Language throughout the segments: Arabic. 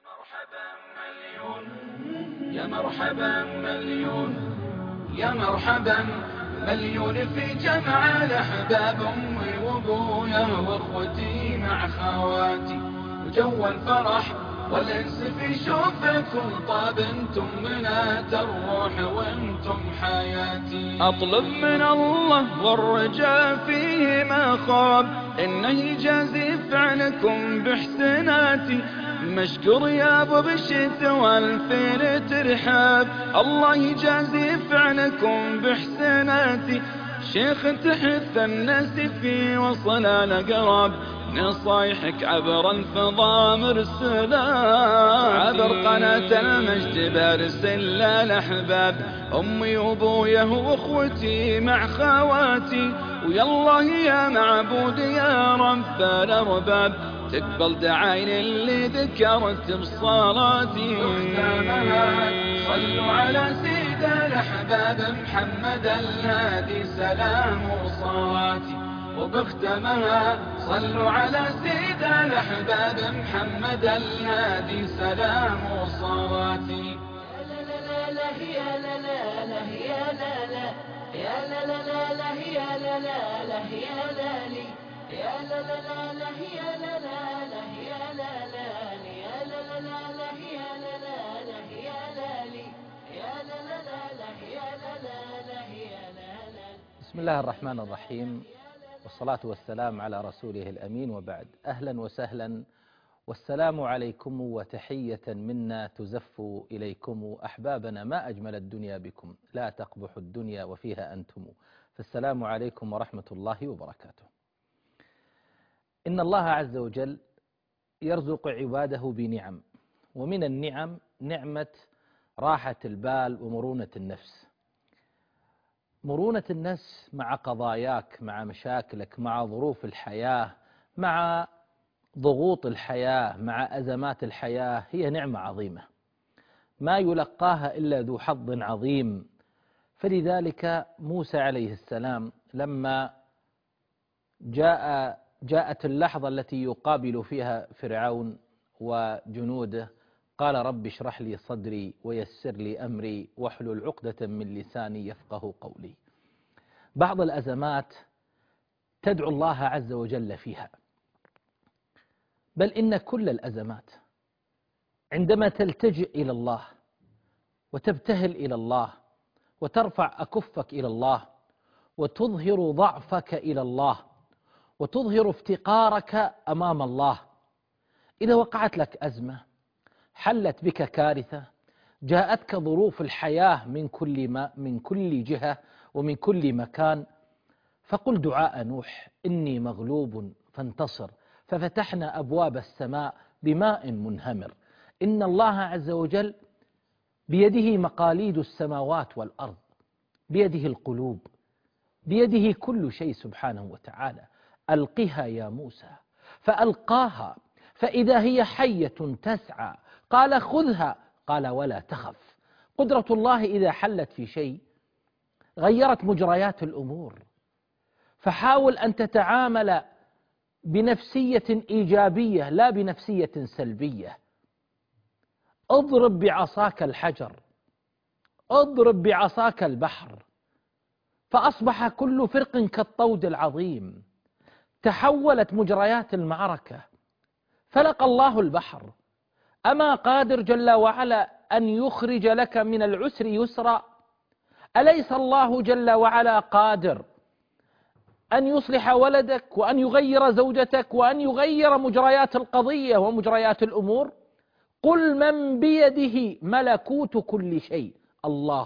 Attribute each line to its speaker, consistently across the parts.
Speaker 1: يا مرحبا مليون، يا مرحبا مليون في جمع الأحباب، أمي وأبويا وأخوتي مع خواتي، وجو الفرح والأنس في شوفكم طاب، انتم بنات الروح وانتم حياتي.
Speaker 2: أطلب من الله والرجاء فيه ما خاب، إنه يجازي فعلكم بإحساناتي، مشكور يا أبو بشت والفين ترحاب، الله يجازي فعلكم بإحساناتي، شيخ تحث الناس في وصل الأقراب، نصايحك عبر الفضاء مرسلة، عبر قناة المجد برسل الأحباب، أمي وأبويا وأخوتي مع خواتي، ويالله يا معبود يا رب الأرباب، تقبل دعاين اللي ذكرت بصلاتي.
Speaker 1: صلوا على سيد الأحباب محمد الهادي سلام وصلاتي، وبختمها صلوا على سيد الأحباب محمد الهادي سلام وصلاتي.
Speaker 3: يا لا لا لا يا لا لا لا يا لا لا يا لا لا لا لا يا لا لا لا يا لا لي يا لا لا لا لا يا لا لا لا يا لا لا يا لا لا لا لا يا لا لا لا يا لا لي يا لا لا لا لا يا لا لا لا يا لا لا.
Speaker 4: بسم الله الرحمن الرحيم، والصلاة والسلام على رسوله الأمين، وبعد. أهلا وسهلا والسلام عليكم وتحية منا تزف إليكم أحبابنا، ما أجمل الدنيا بكم، لا تقبح الدنيا وفيها أنتم، فالسلام عليكم ورحمة الله وبركاته. إن الله عز وجل يرزق عباده بنعم، ومن النعم نعمة راحة البال ومرونة النفس. مرونة النفس مع قضاياك، مع مشاكلك، مع ظروف الحياة، مع ضغوط الحياة، مع أزمات الحياة، هي نعمة عظيمة ما يلقاها إلا ذو حظ عظيم. فلذلك موسى عليه السلام لما جاءت اللحظة التي يقابل فيها فرعون وجنوده قال رب اشرح لي صدري ويسر لي أمري واحلل عقدة من لساني يفقه قولي. بعض الأزمات تدعو الله عز وجل فيها، بل إن كل الأزمات عندما تلتجئ إلى الله وتبتهل إلى الله وترفع أكفك إلى الله وتظهر ضعفك إلى الله وتظهر افتقارك أمام الله، إذا وقعت لك أزمة، حلت بك كارثة، جاءتك ظروف الحياة من كل جهة ومن كل مكان، فقل دعاء نوح إني مغلوب فانتصر ففتحنا أبواب السماء بماء منهمر. إن الله عز وجل بيده مقاليد السماوات والأرض، بيده القلوب، بيده كل شيء سبحانه وتعالى. ألقها يا موسى فألقاها فإذا هي حية تسعى قال خذها قال ولا تخف. قدرة الله إذا حلت في شيء غيرت مجريات الأمور، فحاول أن تتعامل بنفسية إيجابية لا بنفسية سلبية. اضرب بعصاك الحجر، اضرب بعصاك البحر، فأصبح كل فرق كالطود العظيم. تحولت مجريات المعركة، فلقى الله البحر. أما قادر جل وعلا أن يخرج لك من العسر يسرا؟ أليس الله جل وعلا قادر أن يصلح ولدك وأن يغير زوجتك وأن يغير مجريات القضية ومجريات الأمور؟ قل من بيده ملكوت كل شيء، الله،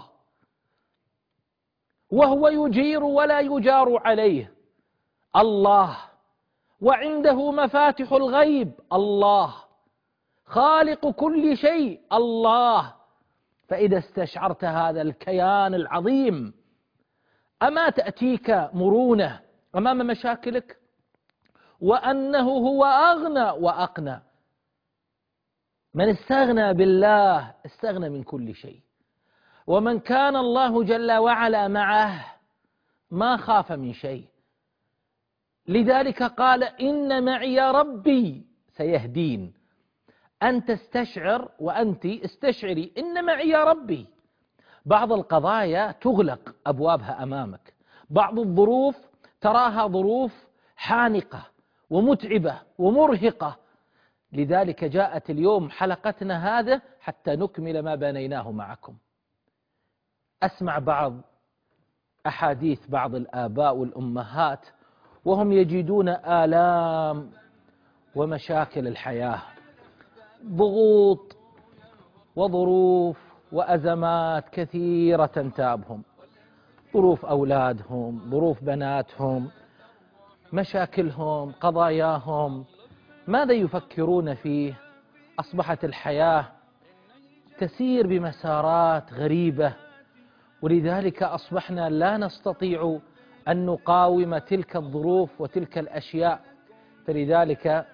Speaker 4: وهو يجير ولا يجار عليه، الله، وعنده مفاتح الغيب، الله، خالق كل شيء، الله. فإذا استشعرت هذا الكيان العظيم، أما تأتيك مرونة أمام مشاكلك؟ وأنه هو أغنى وأقنى. من استغنى بالله استغنى من كل شيء، ومن كان الله جل وعلا معه ما خاف من شيء. لذلك قال إن معي ربي سيهدين. أن تستشعر وأنت استشعري إن معي يا ربي. بعض القضايا تغلق أبوابها أمامك، بعض الظروف تراها ظروف حانقة ومتعبة ومرهقة. لذلك جاءت اليوم حلقتنا هذا حتى نكمل ما بنيناه معكم. أسمع بعض أحاديث بعض الآباء والأمهات وهم يجدون آلام ومشاكل الحياة، ضغوط وظروف وأزمات كثيرة تنتابهم، ظروف أولادهم، ظروف بناتهم، مشاكلهم، قضاياهم. ماذا يفكرون فيه؟ أصبحت الحياة تسير بمسارات غريبة، ولذلك أصبحنا لا نستطيع أن نقاوم تلك الظروف وتلك الأشياء. فلذلك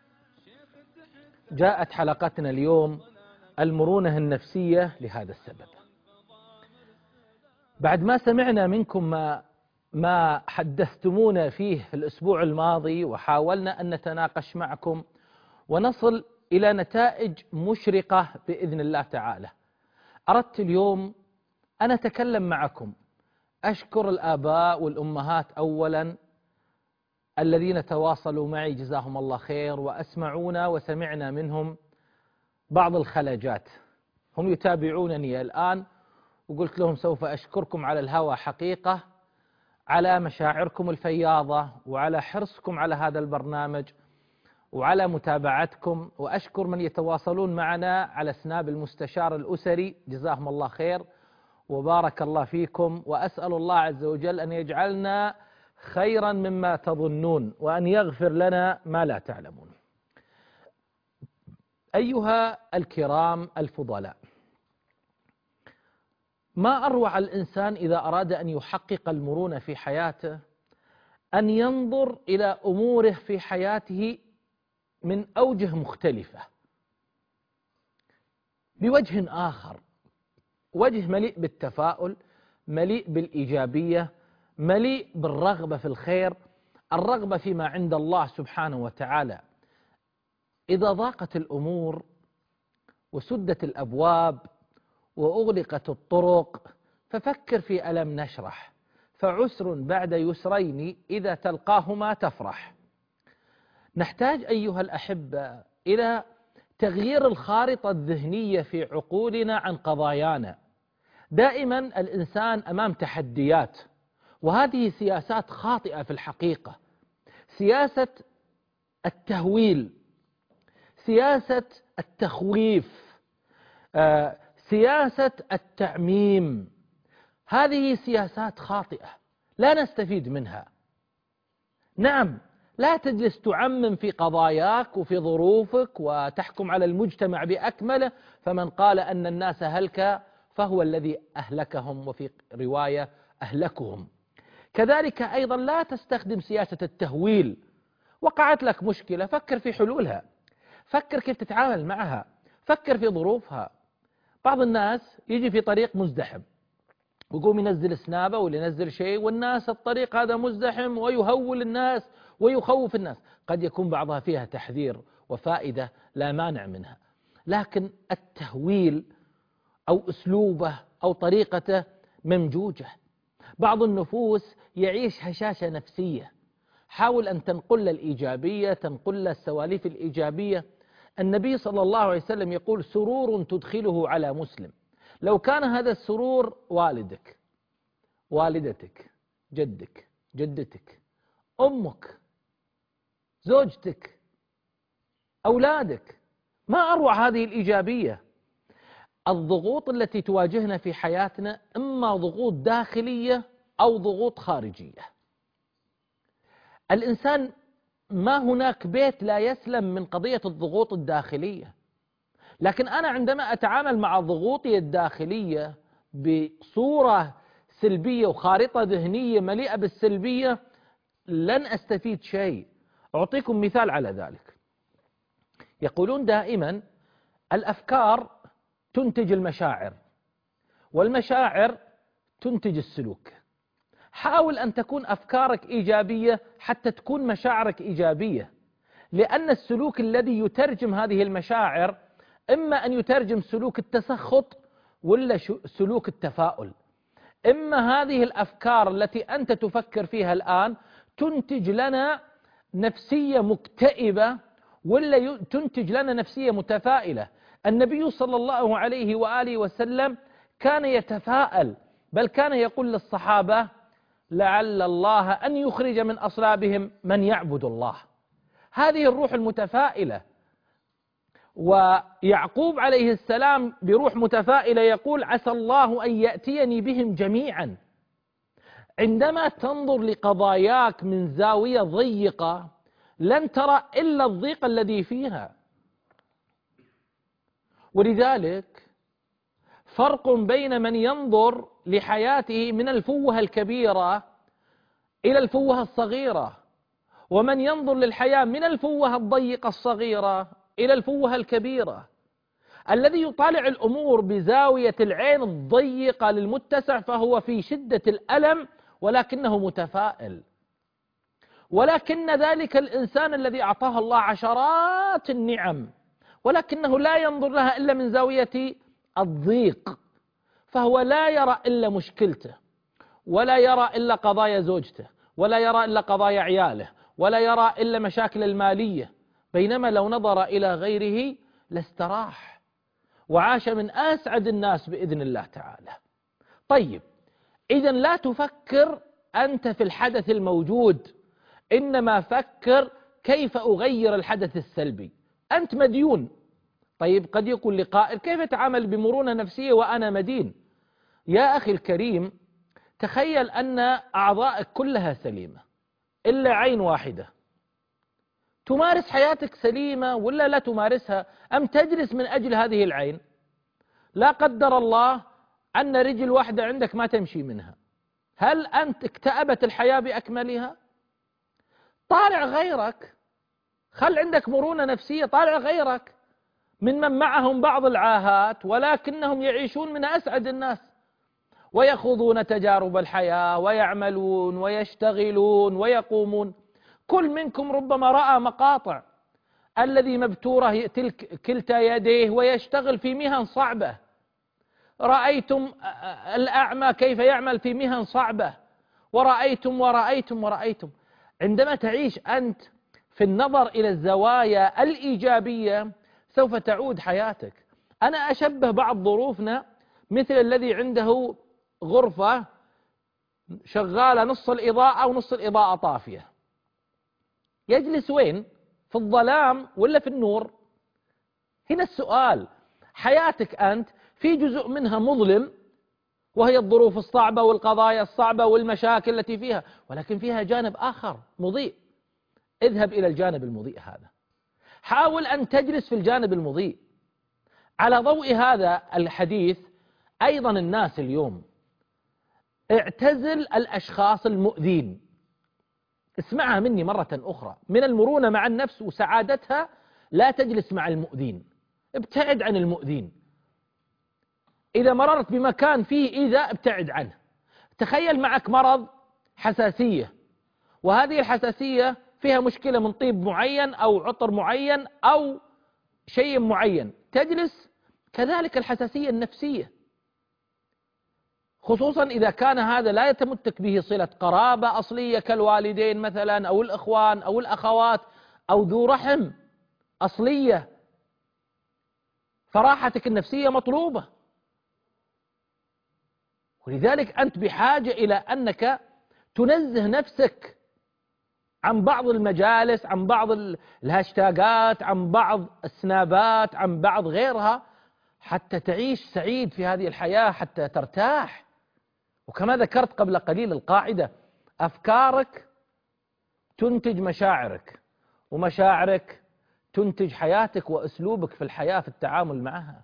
Speaker 4: جاءت حلقتنا اليوم المرونة النفسية لهذا السبب. بعد ما سمعنا منكم ما حدثتمونا فيه في الأسبوع الماضي، وحاولنا أن نتناقش معكم ونصل إلى نتائج مشرقة بإذن الله تعالى، أردت اليوم أن أتكلم معكم. أشكر الآباء والأمهات أولا الذين تواصلوا معي جزاهم الله خير، وأسمعونا وسمعنا منهم بعض الخلجات. هم يتابعونني الآن، وقلت لهم سوف أشكركم على الهوى حقيقة على مشاعركم الفياضة وعلى حرصكم على هذا البرنامج وعلى متابعتكم. وأشكر من يتواصلون معنا على سناب المستشار الأسري، جزاهم الله خير وبارك الله فيكم، وأسأل الله عز وجل أن يجعلنا خيرا مما تظنون وأن يغفر لنا ما لا تعلمون. أيها الكرام الفضلاء، ما أروع الإنسان إذا أراد أن يحقق المرونة في حياته أن ينظر إلى أموره في حياته من أوجه مختلفة، بوجه آخر، وجه مليء بالتفاؤل، مليء بالإيجابية، مليء بالرغبة في الخير، الرغبة فيما عند الله سبحانه وتعالى. إذا ضاقت الأمور وسدت الأبواب وأغلقت الطرق ففكر في ألم نشرح، فعسر بعد يسرين إذا تلقاهما تفرح. نحتاج أيها الأحبة إلى تغيير الخارطة الذهنية في عقولنا عن قضايانا. دائما الإنسان أمام تحديات، وهذه سياسات خاطئة في الحقيقة، سياسة التهويل، سياسة التخويف، سياسة التعميم. هذه سياسات خاطئة لا نستفيد منها. نعم، لا تجلس تعمم في قضاياك وفي ظروفك وتحكم على المجتمع بأكمله، فمن قال أن الناس هلك فهو الذي أهلكهم، وفي رواية أهلكهم. كذلك أيضا لا تستخدم سياسة التهويل. وقعت لك مشكلة، فكر في حلولها، فكر كيف تتعامل معها، فكر في ظروفها. بعض الناس يجي في طريق مزدحم ويقوم ينزل سنابه ولا ينزل شيء، والناس الطريق هذا مزدحم، ويهول الناس ويخوف الناس. قد يكون بعضها فيها تحذير وفائدة لا مانع منها، لكن التهويل أو أسلوبه أو طريقته ممجوجة. بعض النفوس يعيش هشاشة نفسية، حاول أن تنقل الإيجابية، تنقل السواليف الإيجابية. النبي صلى الله عليه وسلم يقول: سرور تدخله على مسلم. لو كان هذا السرور والدك، والدتك، جدك، جدتك، أمك، زوجتك، أولادك، ما أروع هذه الإيجابية. الضغوط التي تواجهنا في حياتنا إما ضغوط داخلية أو ضغوط خارجية. الإنسان ما هناك بيت لا يسلم من قضية الضغوط الداخلية، لكن أنا عندما أتعامل مع ضغوطي الداخلية بصورة سلبية وخارطة ذهنية مليئة بالسلبية لن أستفيد شيء. أعطيكم مثال على ذلك. يقولون دائما الأفكار تنتج المشاعر، والمشاعر تنتج السلوك. حاول أن تكون أفكارك إيجابية حتى تكون مشاعرك إيجابية. لأن السلوك الذي يترجم هذه المشاعر إما أن يترجم سلوك التسخط ولا سلوك التفاؤل. إما هذه الأفكار التي أنت تفكر فيها الآن تنتج لنا نفسية مكتئبة ولا تنتج لنا نفسية متفائلة. النبي صلى الله عليه وآله وسلم كان يتفاءل، بل كان يقول للصحابة: لعل الله أن يخرج من أصلابهم من يعبد الله. هذه الروح المتفائلة. ويعقوب عليه السلام بروح متفائلة يقول: عسى الله أن يأتيني بهم جميعا. عندما تنظر لقضاياك من زاوية ضيقة لن ترى إلا الضيق الذي فيها. ولذلك فرق بين من ينظر لحياته من الفوهة الكبيرة إلى الفوهة الصغيرة، ومن ينظر للحياة من الفوهة الضيقة الصغيرة إلى الفوهة الكبيرة. الذي يطالع الأمور بزاوية العين الضيقة للمتسع فهو في شدة الألم ولكنه متفائل. ولكن ذلك الإنسان الذي أعطاه الله عشرات النعم ولكنه لا ينظر لها إلا من زاوية الضيق، فهو لا يرى إلا مشكلته، ولا يرى إلا قضايا زوجته، ولا يرى إلا قضايا عياله، ولا يرى إلا مشاكل المالية. بينما لو نظر إلى غيره لاستراح وعاش من أسعد الناس بإذن الله تعالى. طيب، إذن لا تفكر أنت في الحدث الموجود، إنما فكر كيف أغير الحدث السلبي. أنت مديون. طيب، قد يقول لقائل: كيف أتعامل بمرونة نفسية وأنا مدين؟ يا أخي الكريم، تخيل أن أعضائك كلها سليمة إلا عين واحدة. تمارس حياتك سليمة ولا لا تمارسها؟ أم تجلس من أجل هذه العين؟ لا قدر الله أن رجل واحدة عندك ما تمشي منها، هل أنت اكتأبت الحياة بأكملها؟ طالع غيرك، خل عندك مرونة نفسية. طالع غيرك من معهم بعض العاهات ولكنهم يعيشون من أسعد الناس ويخوضون تجارب الحياة ويعملون ويشتغلون ويقومون. كل منكم ربما رأى مقاطع الذي مبتورة تلك كلتا يديه ويشتغل في مهن صعبة. رأيتم الأعمى كيف يعمل في مهن صعبة، ورأيتم ورأيتم ورأيتم. عندما تعيش أنت في النظر إلى الزوايا الإيجابية سوف تعود حياتك. أنا أشبه بعض ظروفنا مثل الذي عنده غرفة شغالة نص الإضاءة ونص الإضاءة طافية. يجلس وين؟ في الظلام ولا في النور؟ هنا السؤال. حياتك أنت في جزء منها مظلم وهي الظروف الصعبة والقضايا الصعبة والمشاكل التي فيها، ولكن فيها جانب آخر مضيء. اذهب إلى الجانب المضيء هذا، حاول أن تجلس في الجانب المضيء. على ضوء هذا الحديث أيضا الناس اليوم اعتزل الأشخاص المؤذين. اسمعها مني مرة أخرى، من المرونة مع النفس وسعادتها لا تجلس مع المؤذين، ابتعد عن المؤذين. إذا مررت بمكان فيه إيذاء ابتعد عنه. تخيل معك مرض حساسية، وهذه الحساسية فيها مشكلة من طيب معين أو عطر معين أو شيء معين، تجلس. كذلك الحساسية النفسية، خصوصا إذا كان هذا لا يتمتك به صلة قرابة أصلية كالوالدين مثلا أو الإخوان أو الأخوات أو ذو رحم أصلية، فراحتك النفسية مطلوبة. ولذلك أنت بحاجة إلى أنك تنزه نفسك عن بعض المجالس، عن بعض الهاشتاجات، عن بعض السنابات، عن بعض غيرها، حتى تعيش سعيد في هذه الحياة، حتى ترتاح. وكما ذكرت قبل قليل القاعدة: أفكارك تنتج مشاعرك، ومشاعرك تنتج حياتك وأسلوبك في الحياة في التعامل معها.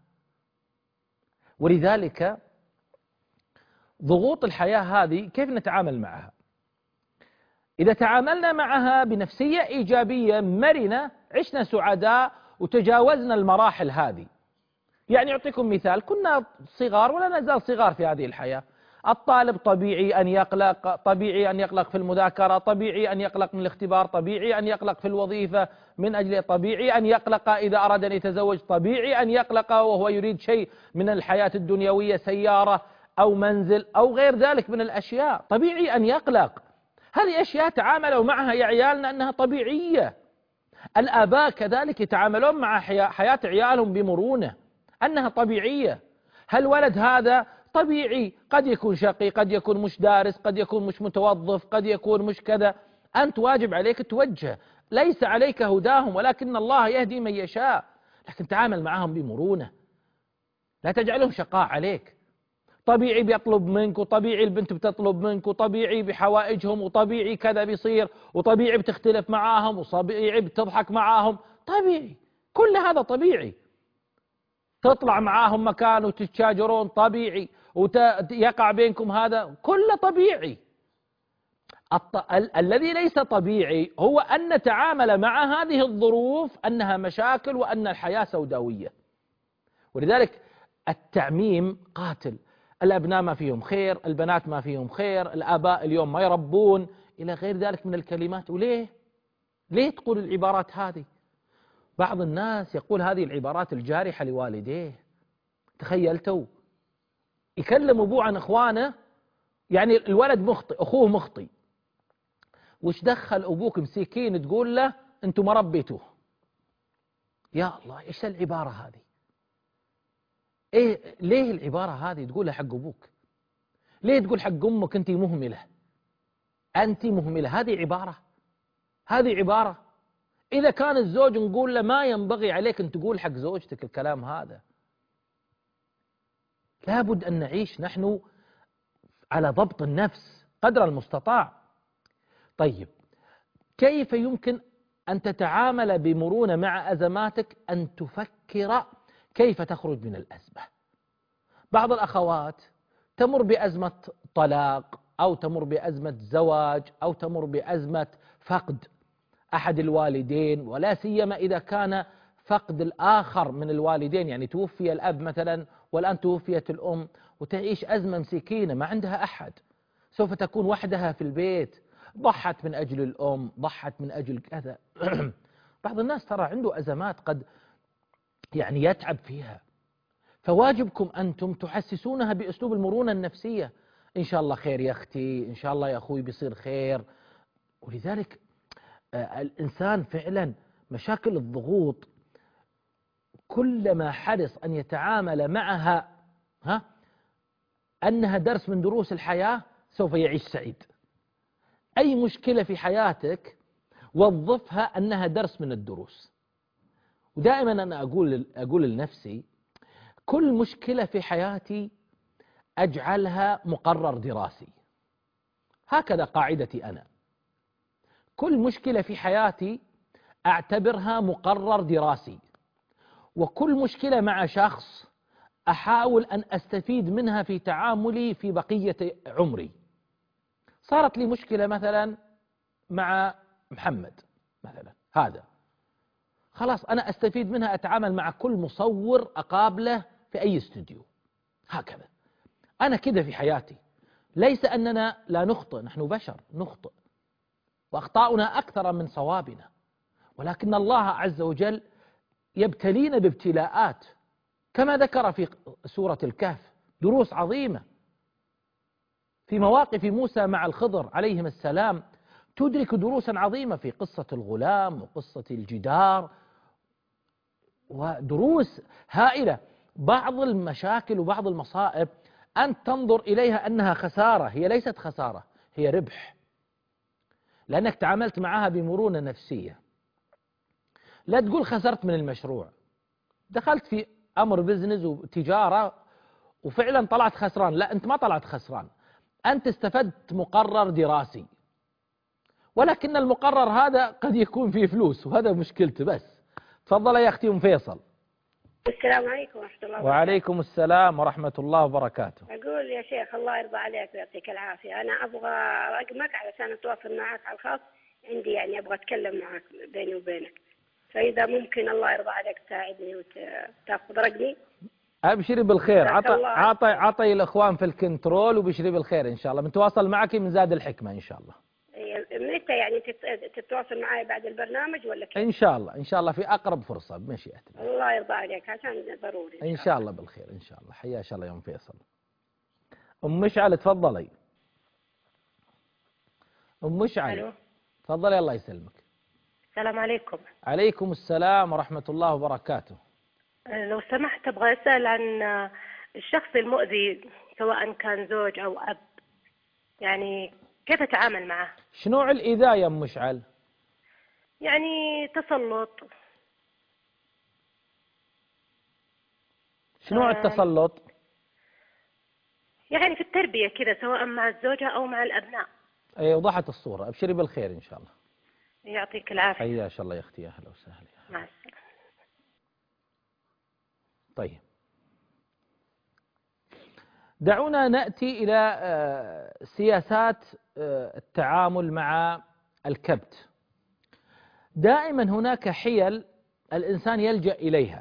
Speaker 4: ولذلك ضغوط الحياة هذه كيف نتعامل معها؟ إذا تعاملنا معها بنفسية إيجابية مرنة عشنا سعداء وتجاوزنا المراحل هذه. يعني أعطيكم مثال: كنا صغار ولا نزال صغار في هذه الحياة، الطالب طبيعي أن يقلق، طبيعي أن يقلق في المذاكرة، طبيعي أن يقلق من الاختبار، طبيعي أن يقلق في الوظيفة من أجل، طبيعي أن يقلق إذا أراد أن يتزوج، طبيعي أن يقلق وهو يريد شيء من الحياة الدنيوية، سيارة أو منزل أو غير ذلك من الأشياء، طبيعي أن يقلق. هذه أشياء تعاملوا معها يا عيالنا أنها طبيعية. الآباء كذلك يتعاملون مع حياة عيالهم بمرونة أنها طبيعية. هالولد هذا طبيعي قد يكون شقي، قد يكون مش دارس، قد يكون مش متوظف، قد يكون مش كذا، أنت واجب عليك توجه، ليس عليك هداهم ولكن الله يهدي من يشاء، لكن تعامل معهم بمرونة، لا تجعلهم شقاء عليك. طبيعي بيطلب منك، وطبيعي البنت بتطلب منك، وطبيعي بحوائجهم، وطبيعي كذا بيصير، وطبيعي بتختلف معاهم، وطبيعي بتضحك معاهم، طبيعي، كل هذا طبيعي. تطلع معاهم مكان وتتشاجرون، طبيعي، ويقع بينكم، هذا كله طبيعي. الذي ليس طبيعي هو أن نتعامل مع هذه الظروف أنها مشاكل وأن الحياة سوداوية. ولذلك التعميم قاتل. الأبناء ما فيهم خير، البنات ما فيهم خير، الآباء اليوم ما يربون، إلى غير ذلك من الكلمات. وليه؟ ليه تقول العبارات هذه؟ بعض الناس يقول هذه العبارات الجارحة لوالديه. تخيلتوا يكلم أبوه عن إخوانه، يعني الولد مخطئ، أخوه مخطئ، وش دخل أبوك مسكين تقول له أنتم ما ربيتوه؟ يا الله، إيش العبارة هذه؟ إيه ليه العبارة هذه تقولها حق أبوك؟ ليه تقول حق أمك أنت مهملة؟ أنت مهملة، هذه عبارة، هذه عبارة. إذا كان الزوج نقول له ما ينبغي عليك أن تقول حق زوجتك الكلام هذا. لابد أن نعيش نحن على ضبط النفس قدر المستطاع. طيب، كيف يمكن أن تتعامل بمرونة مع أزماتك؟ أن تفكر كيف تخرج من الأزمة. بعض الأخوات تمر بأزمة طلاق، أو تمر بأزمة زواج، أو تمر بأزمة فقد أحد الوالدين، ولا سيما إذا كان فقد الآخر من الوالدين، يعني توفي الأب مثلا والآن توفيت الأم، وتعيش أزمة مسكينة ما عندها أحد، سوف تكون وحدها في البيت، ضحت من أجل الأم، ضحت من أجل كذا. بعض الناس ترى عنده أزمات قد يعني يتعب فيها، فواجبكم أنتم تحسسونها بأسلوب المرونة النفسية. إن شاء الله خير يا أختي، إن شاء الله يا أخوي بيصير خير. ولذلك الإنسان فعلا مشاكل الضغوط كلما حرص أن يتعامل معها أنها درس من دروس الحياة سوف يعيش سعيد. أي مشكلة في حياتك وظفها أنها درس من الدروس. ودائما أنا أقول لنفسي كل مشكلة في حياتي أجعلها مقرر دراسي، هكذا قاعدتي أنا. كل مشكلة في حياتي أعتبرها مقرر دراسي، وكل مشكلة مع شخص أحاول أن أستفيد منها في تعاملي في بقية عمري. صارت لي مشكلة مثلا مع محمد مثلا، هذا خلاص أنا أستفيد منها، أتعامل مع كل مصور أقابله في أي استوديو، هكذا أنا كذا في حياتي. ليس أننا لا نخطئ، نحن بشر نخطئ وأخطاؤنا أكثر من صوابنا، ولكن الله عز وجل يبتلينا بابتلاءات كما ذكر في سورة الكهف دروس عظيمة. في مواقف موسى مع الخضر عليهم السلام تدرك دروسا عظيمة في قصة الغلام وقصة الجدار، ودروس هائلة. بعض المشاكل وبعض المصائب أنت تنظر إليها أنها خسارة، هي ليست خسارة، هي ربح، لأنك تعاملت معها بمرونة نفسية. لا تقول خسرت من المشروع، دخلت في أمر بزنس وتجارة وفعلا طلعت خسران، لا أنت ما طلعت خسران، أنت استفدت مقرر دراسي، ولكن المقرر هذا قد يكون فيه فلوس وهذا مشكلته. بس تفضل يا أختي أم فيصل.
Speaker 5: السلام عليكم ورحمة الله وبركاته.
Speaker 4: وعليكم السلام ورحمة الله وبركاته.
Speaker 5: أقول يا شيخ الله يرضى عليك ويعطيك العافية، أنا أبغى رقمك علشان أتواصل معك على الخاص، عندي يعني أبغى أتكلم معك بيني وبينك، فإذا ممكن الله يرضى عليك تساعدني وتأخذ رقمي.
Speaker 4: ابشري بالخير.
Speaker 5: جزاك الله
Speaker 4: عطي الاخوان في الكنترول وبشري بالخير ان شاء الله. بنتواصل معك من زاد الحكمه ان شاء الله.
Speaker 5: متى يعني تتواصل معي بعد البرنامج ولا كيف؟
Speaker 4: ان شاء الله ان شاء الله في اقرب فرصه بمشيئه الله.
Speaker 5: الله يرضى عليك عشان ضروري
Speaker 4: ان شاء الله بالخير ان شاء الله. حياك الله يا ام فيصل. ام مشعل تفضلي. ام مشعل.
Speaker 6: الو.
Speaker 4: تفضلي الله يسلمك.
Speaker 6: السلام عليكم.
Speaker 4: عليكم السلام ورحمه الله وبركاته.
Speaker 6: لو سمحت ابغى اسال عن الشخص المؤذي سواء كان زوج او اب، يعني كيف اتعامل معه؟
Speaker 4: شنو نوع الايذاء يا ام مشعل؟
Speaker 6: يعني تسلط.
Speaker 4: شنو نوع التسلط؟
Speaker 6: يعني في التربيه كذا سواء مع الزوجه او مع الابناء.
Speaker 4: اي وضحت الصوره. ابشري بالخير ان شاء الله.
Speaker 6: يعطيك العافيه.
Speaker 4: حياك الله يا اختي. يا اهلا وسهلا.
Speaker 6: مع السلامه.
Speaker 4: طيب دعونا نأتي إلى سياسات التعامل مع الكبت. دائما هناك حيل الإنسان يلجأ إليها،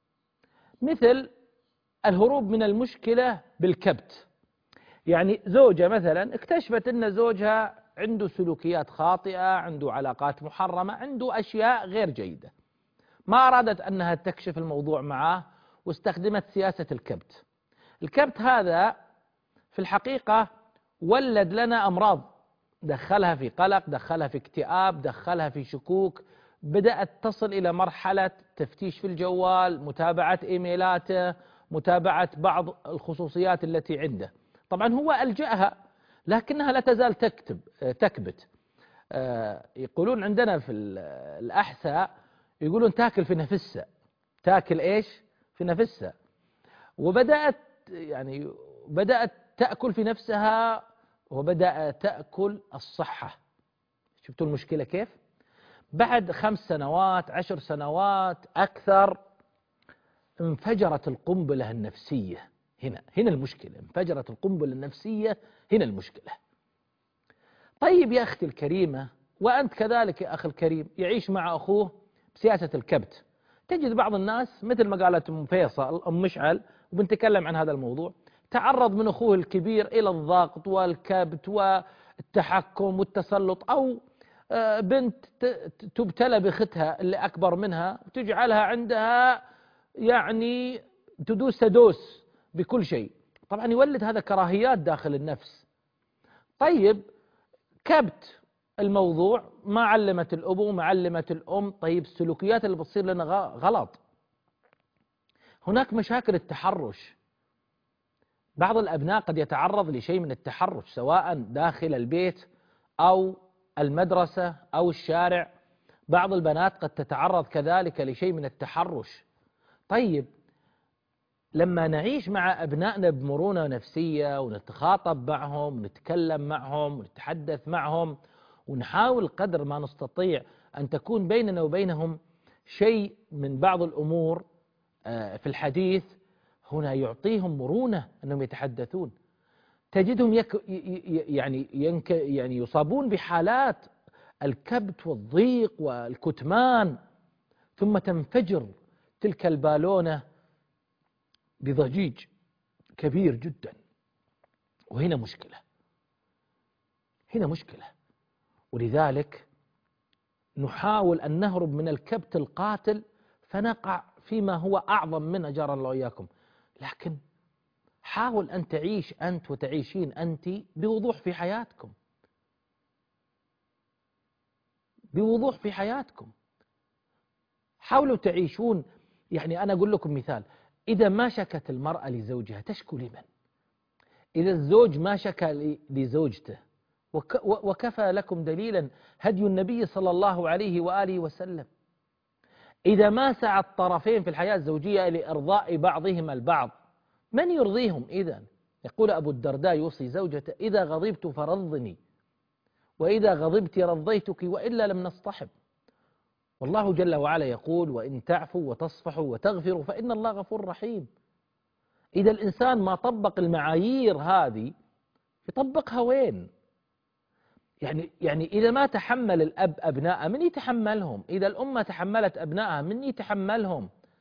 Speaker 4: مثل الهروب من المشكلة بالكبت. يعني زوجة مثلا اكتشفت أن زوجها عنده سلوكيات خاطئة، عنده علاقات محرمة، عنده أشياء غير جيدة، ما أرادت أنها تكشف الموضوع معه واستخدمت سياسة الكبت. الكبت هذا في الحقيقة ولد لنا أمراض، دخلها في قلق، دخلها في اكتئاب، دخلها في شكوك، بدأت تصل إلى مرحلة تفتيش في الجوال، متابعة إيميلاته، متابعة بعض الخصوصيات التي عنده. طبعا هو ألجأها لكنها لا تزال تكبت. يقولون عندنا في الأحساء يقولون تاكل في نفسها. تاكل إيش؟ في نفسها. وبدأت بدأت تأكل في نفسها وبدأ تأكل الصحة. شفتوا المشكلة كيف؟ بعد 5 سنوات 10 سنوات أكثر انفجرت القنبلة النفسية. هنا المشكلة، انفجرت القنبلة النفسية، هنا المشكلة. طيب يا أختي الكريمة، وأنت كذلك يا أخي الكريم، يعيش مع أخوه بسياسة الكبت. تجد بعض الناس مثل ما قالت أم فيصل أم مشعل، وبنتكلم عن هذا الموضوع، تعرض من أخوه الكبير إلى الضغط والكبت والتحكم والتسلط، أو بنت تبتلى بأختها اللي أكبر منها وتجعلها عندها يعني تدوس بكل شيء. طبعا يولد هذا كراهيات داخل النفس. طيب كبت الموضوع، ما علمت الأبو، ما علمت الأم. طيب السلوكيات اللي بتصير لنا غلط. هناك مشاكل التحرش. بعض الأبناء قد يتعرض لشيء من التحرش سواء داخل البيت أو المدرسة أو الشارع. بعض البنات قد تتعرض كذلك لشيء من التحرش. طيب لما نعيش مع أبنائنا بمرونة نفسية ونتخاطب معهم ونتكلم معهم ونتحدث معهم ونحاول قدر ما نستطيع أن تكون بيننا وبينهم شيء من بعض الأمور في الحديث، هنا يعطيهم مرونة أنهم يتحدثون. تجدهم يعني يصابون بحالات الكبت والضيق والكتمان، ثم تنفجر تلك البالونة بضجيج كبير جدا. وهنا مشكلة، هنا مشكلة. ولذلك نحاول أن نهرب من الكبت القاتل فنقع فيما هو أعظم منه، جرى الله وإياكم. لكن حاول أن تعيش أنت وتعيشين أنت بوضوح في حياتكم، بوضوح في حياتكم. حاولوا تعيشون. يعني أنا أقول لكم مثال، إذا ما شكت المرأة لزوجها تشكو لمن؟ إذا الزوج ما شكى لزوجته، وكفى لكم دليلا هدي النبي صلى الله عليه وآله وسلم. إذا ما سعى الطرفين في الحياة الزوجية لإرضاء بعضهما البعض، من يرضيهم إذن؟ يقول أبو الدرداء يوصي زوجته: إذا غضبت فرضني، وإذا غضبت رضيتك، وإلا لم نصطحب. والله جل وعلا يقول: وإن تعفوا وتصفحوا وتغفروا فإن الله غفور رحيم. إذا الإنسان ما طبق المعايير هذه يطبقها وين؟ يعني إذا ما تحمل الأب أبناءه من يتحملهم؟ إذا الأم تحملت أبنائها من يتحملهم؟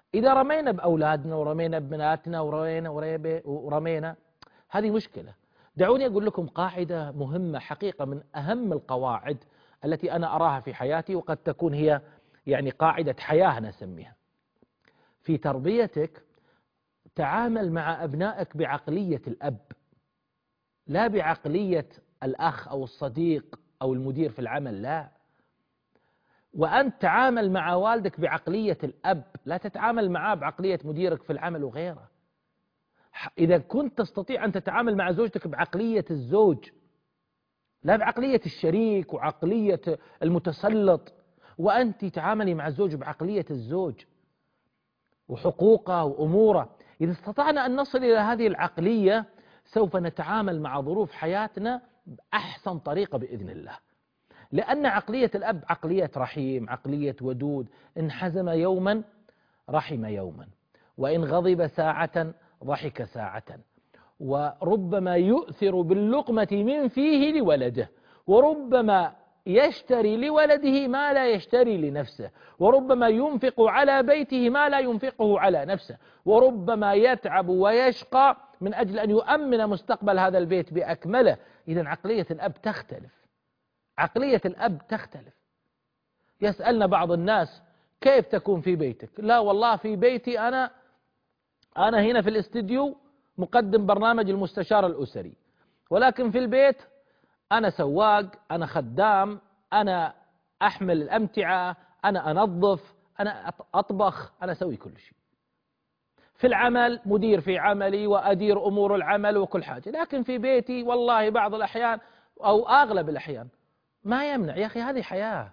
Speaker 4: إذا رمينا بأولادنا ورمينا ببناتنا ورمينا، هذه مشكلة. دعوني أقول لكم قاعدة مهمة حقيقة، من أهم القواعد التي أنا أراها في حياتي، وقد تكون هي يعني قاعدة حياة أنا أسميها. في تربيتك تعامل مع أبنائك بعقلية الأب، لا بعقلية الأخ أو الصديق أو المدير في العمل، لا. وأنت تعامل مع والدك بعقلية الأب، لا تتعامل معاه بعقلية مديرك في العمل وغيره. إذا كنت تستطيع أن تتعامل مع زوجتك بعقلية الزوج، لا بعقلية الشريك وعقلية المتسلط، وأنت تعاملي مع الزوج بعقلية الزوج وحقوقه وأموره. إذا استطعنا أن نصل إلى هذه العقلية سوف نتعامل مع ظروف حياتنا بأحسن طريقة بإذن الله. لأن عقلية الأب عقلية رحيم، عقلية ودود، إن حزم يوما رحم يوما، وإن غضب ساعة ضحك ساعة، وربما يؤثر باللقمة من فيه لولده، وربما يشتري لولده ما لا يشتري لنفسه، وربما ينفق على بيته ما لا ينفقه على نفسه، وربما يتعب ويشقى من أجل أن يؤمن مستقبل هذا البيت بأكمله. إذن عقلية الأب تختلف، عقلية الأب تختلف. يسألنا بعض الناس كيف تكون في بيتك؟ لا والله في بيتي أنا هنا في الاستديو مقدم برنامج المستشار الأسري، ولكن في البيت أنا سواق، أنا خدام، أنا أحمل الأمتعة، أنا أنظف، أنا أطبخ، أنا أسوي كل شيء. في العمل مدير في عملي وأدير أمور العمل وكل حاجة، لكن في بيتي والله بعض الأحيان أو أغلب الأحيان ما يمنع. يا أخي هذه حياة.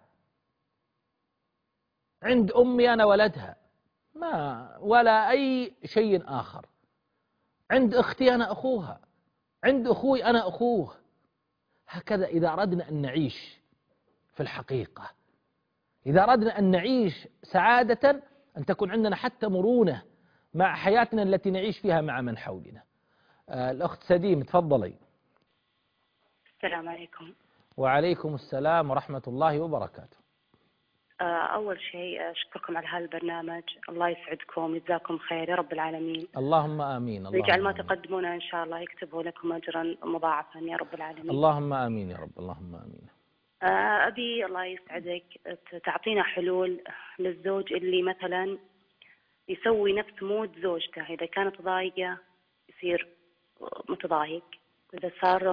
Speaker 4: عند أمي أنا ولدها، ما ولا أي شيء آخر. عند أختي أنا أخوها، عند أخوي أنا أخوه. هكذا إذا أردنا أن نعيش في الحقيقة، إذا أردنا أن نعيش سعادة، أن تكون عندنا حتى مرونة مع حياتنا التي نعيش فيها مع من حولنا. الأخت سديم تفضلي.
Speaker 7: السلام عليكم.
Speaker 4: وعليكم السلام ورحمة الله وبركاته.
Speaker 7: أول شيء أشكركم على هذا البرنامج، الله يسعدكم ويجزاكم خير يا رب العالمين.
Speaker 4: اللهم آمين.
Speaker 7: ويجعل ما تقدمونه إن شاء الله يكتبه لكم أجرا مضاعفا يا رب العالمين.
Speaker 4: اللهم آمين يا رب، اللهم آمين.
Speaker 7: أبي الله يسعدك تعطينا حلول للزوج اللي مثلا يسوي نفس مود زوجته. إذا كانت ضايقة يصير متضايق، إذا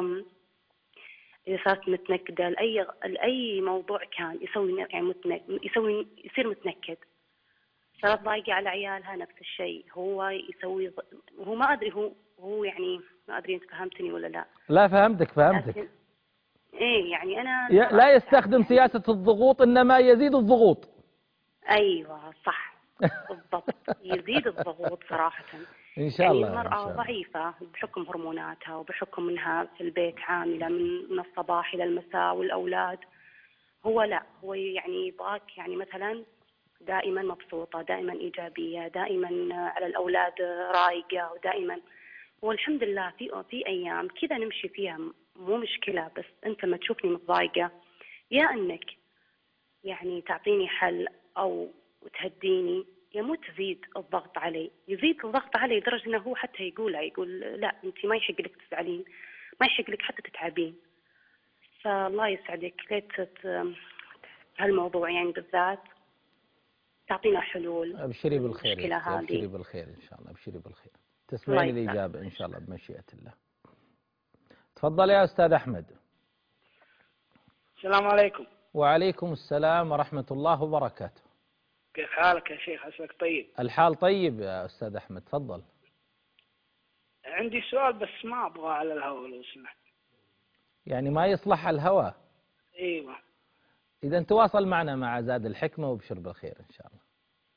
Speaker 7: صارت متنكدة لأي موضوع كان يسوي يعني يصير متنكد. صارت ضايقة على عيالها نفس الشيء، هو يسوي. هو ما أدري، هو يعني ما أدري أنت فهمتني ولا لا.
Speaker 4: لا فهمتك.
Speaker 7: إيه يعني أنا
Speaker 4: لا يستخدم سياسة الضغوط، إنما يزيد الضغوط.
Speaker 7: أيوة صح بالضبط، يزيد الضغوط صراحة.
Speaker 4: إن شاء الله.
Speaker 7: يعني المرأة ضعيفة بحكم هرموناتها وبحكم أنها في البيت عاملة من الصباح إلى المساء والأولاد. هو لا، هو يعني يبغاك يعني مثلا دائما مبسوطة، دائما إيجابية، دائما على الأولاد رايقة، ودائما. والحمد لله في أيام كذا نمشي فيها مو مشكلة، بس أنت ما تشوفني متضايقة يا أنك يعني تعطيني حل أو تهديني، يا مو تزيد الضغط علي. يزيد الضغط علي لدرجة أنه هو حتى يقول لا أنت ما يحق لك تزعلين، ما يحق لك حتى تتعبين. فالله يسعدك ليت هالموضوع يعني بالذات تعطينا حلول.
Speaker 4: أبشري بالخير، أبشري بالخير إن شاء الله، أبشري بالخير. تسمعين الإجابة إن شاء الله بمشيئة الله. تفضل يا أستاذ أحمد.
Speaker 8: السلام عليكم.
Speaker 4: وعليكم السلام ورحمة الله وبركاته.
Speaker 8: كيف حالك يا شيخ؟ عساك طيب؟
Speaker 4: الحال طيب يا أستاذ أحمد، تفضل.
Speaker 8: عندي سؤال بس ما أبغى على الهواء لو سمحت.
Speaker 4: يعني ما يصلح على الهواء؟
Speaker 8: أيوة.
Speaker 4: إذا تواصل معنا مع زاد الحكمة وابشر بالخير إن شاء الله.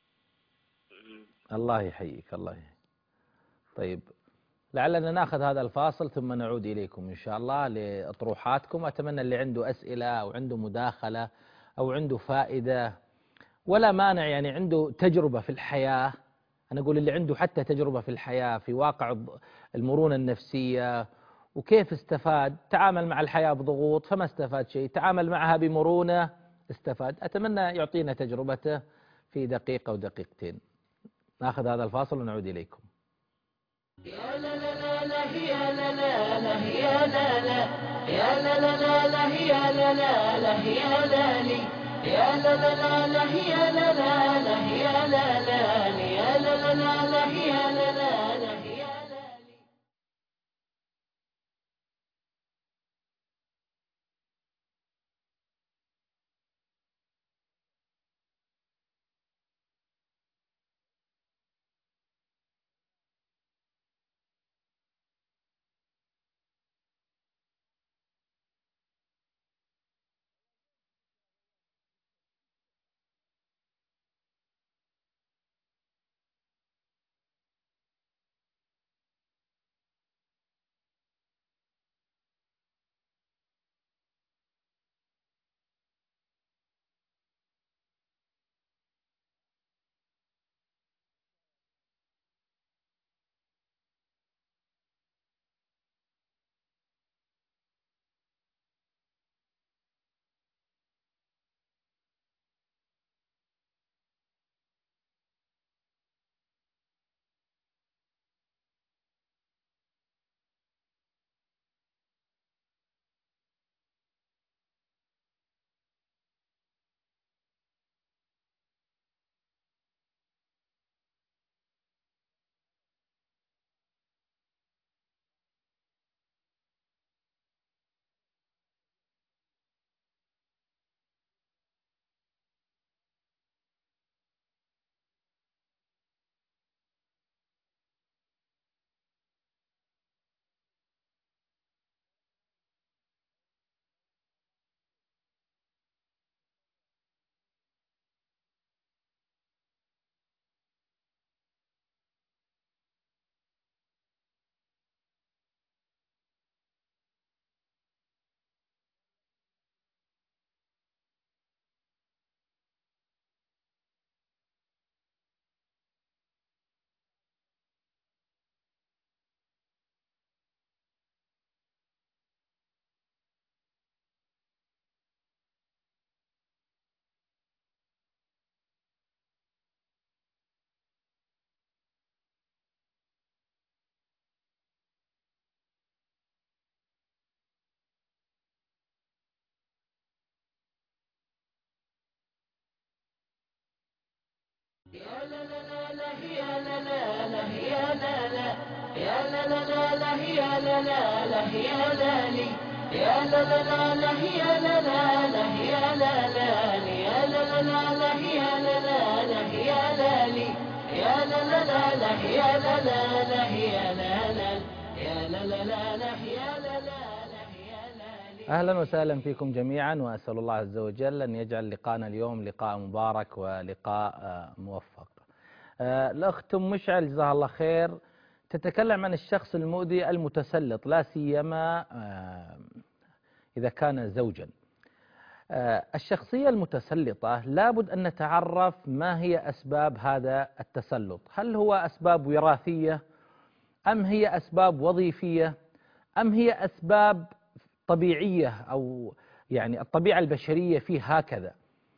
Speaker 4: الله يحييك، الله يحييك. طيب لعلنا ناخذ هذا الفاصل ثم نعود إليكم إن شاء الله لأطروحاتكم. أتمنى اللي عنده أسئلة أو عنده مداخلة أو عنده فائدة ولا مانع، يعني عنده تجربة في الحياة. أنا أقول اللي عنده حتى تجربة في الحياة في واقع المرونة النفسية وكيف استفاد، تعامل مع الحياة بضغوط فما استفاد شيء، تعامل معها بمرونة استفاد. أتمنى يعطينا تجربته في دقيقة ودقيقتين. ناخذ هذا الفاصل ونعود إليكم.
Speaker 3: يا لا لا لا لا يا لا لا لا يا لا لا يا لا لا لا لا يا لا لا لا يا لا لي يا لا لا لا لا يا لا لا لا يا لا لا يا لا لا لا لا يا لا لا لا يا لا لي. يا لا لا لا لا يا لا لا لا يا لا لا يا لا لا لا لا يا لا لا لا يا لا لي يا لا لا لا لا يا لا لا لا يا لا لا يا لا لا لا لا يا لا لا لا يا لا لي يا لا لا لا لا يا لا لا لا يا لا لا يا لا لا لا لا يا لا لا لا يا لا لي.
Speaker 4: أهلا وسهلا فيكم جميعا، وأسأل الله عز وجل أن يجعل لقاءنا اليوم لقاء مبارك ولقاء موفق. الأخت مشعل جزاها الله خير تتكلم عن الشخص المؤذي المتسلط، لا سيما إذا كان زوجا. الشخصية المتسلطة لابد أن نتعرف ما هي أسباب هذا التسلط، هل هو أسباب وراثية أم هي أسباب وظيفية أم هي أسباب طبيعية، أو يعني الطبيعة البشرية فيه هكذا.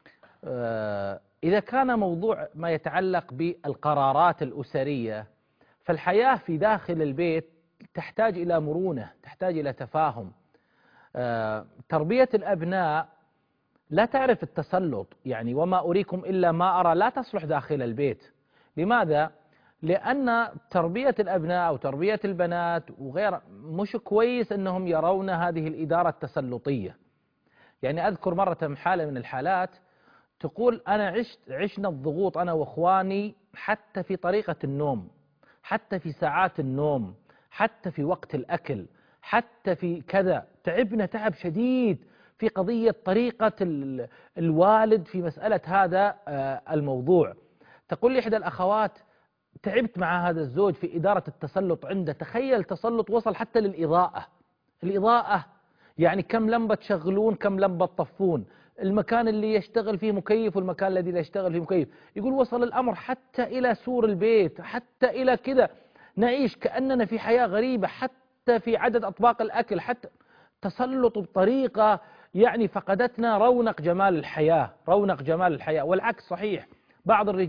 Speaker 4: إذا كان موضوع ما يتعلق بالقرارات الأسرية، فالحياة في داخل البيت تحتاج إلى مرونة، تحتاج إلى تفاهم. تربية الأبناء لا تعرف التسلط، يعني وما أريكم إلا ما أرى لا تصلح داخل البيت. لماذا؟ لأن تربية الأبناء أو تربية البنات وغير مش كويس أنهم يرون هذه الإدارة التسلطية. يعني أذكر مرة حالة من الحالات تقول أنا عشنا الضغوط أنا وأخواني حتى في طريقة النوم، حتى في ساعات النوم، حتى في وقت الأكل، حتى في كذا. تعبنا تعب شديد في قضية طريقة الوالد في مسألة هذا الموضوع. تقول لي إحدى الأخوات تعبت مع هذا الزوج في إدارة التسلط عنده. تخيل تسلط وصل حتى للإضاءة. الإضاءة يعني كم لمبة تشغلون، كم لمبة تطفون، المكان اللي يشتغل فيه مكيف والمكان الذي لا يشتغل فيه مكيف. يقول وصل الأمر حتى إلى سور البيت، حتى إلى كذا نعيش كأننا في حياة غريبة، حتى في عدد أطباق الأكل، حتى تسلط بطريقة يعني فقدتنا رونق جمال الحياة، رونق جمال الحياة. والعكس صحيح، بعض الرجال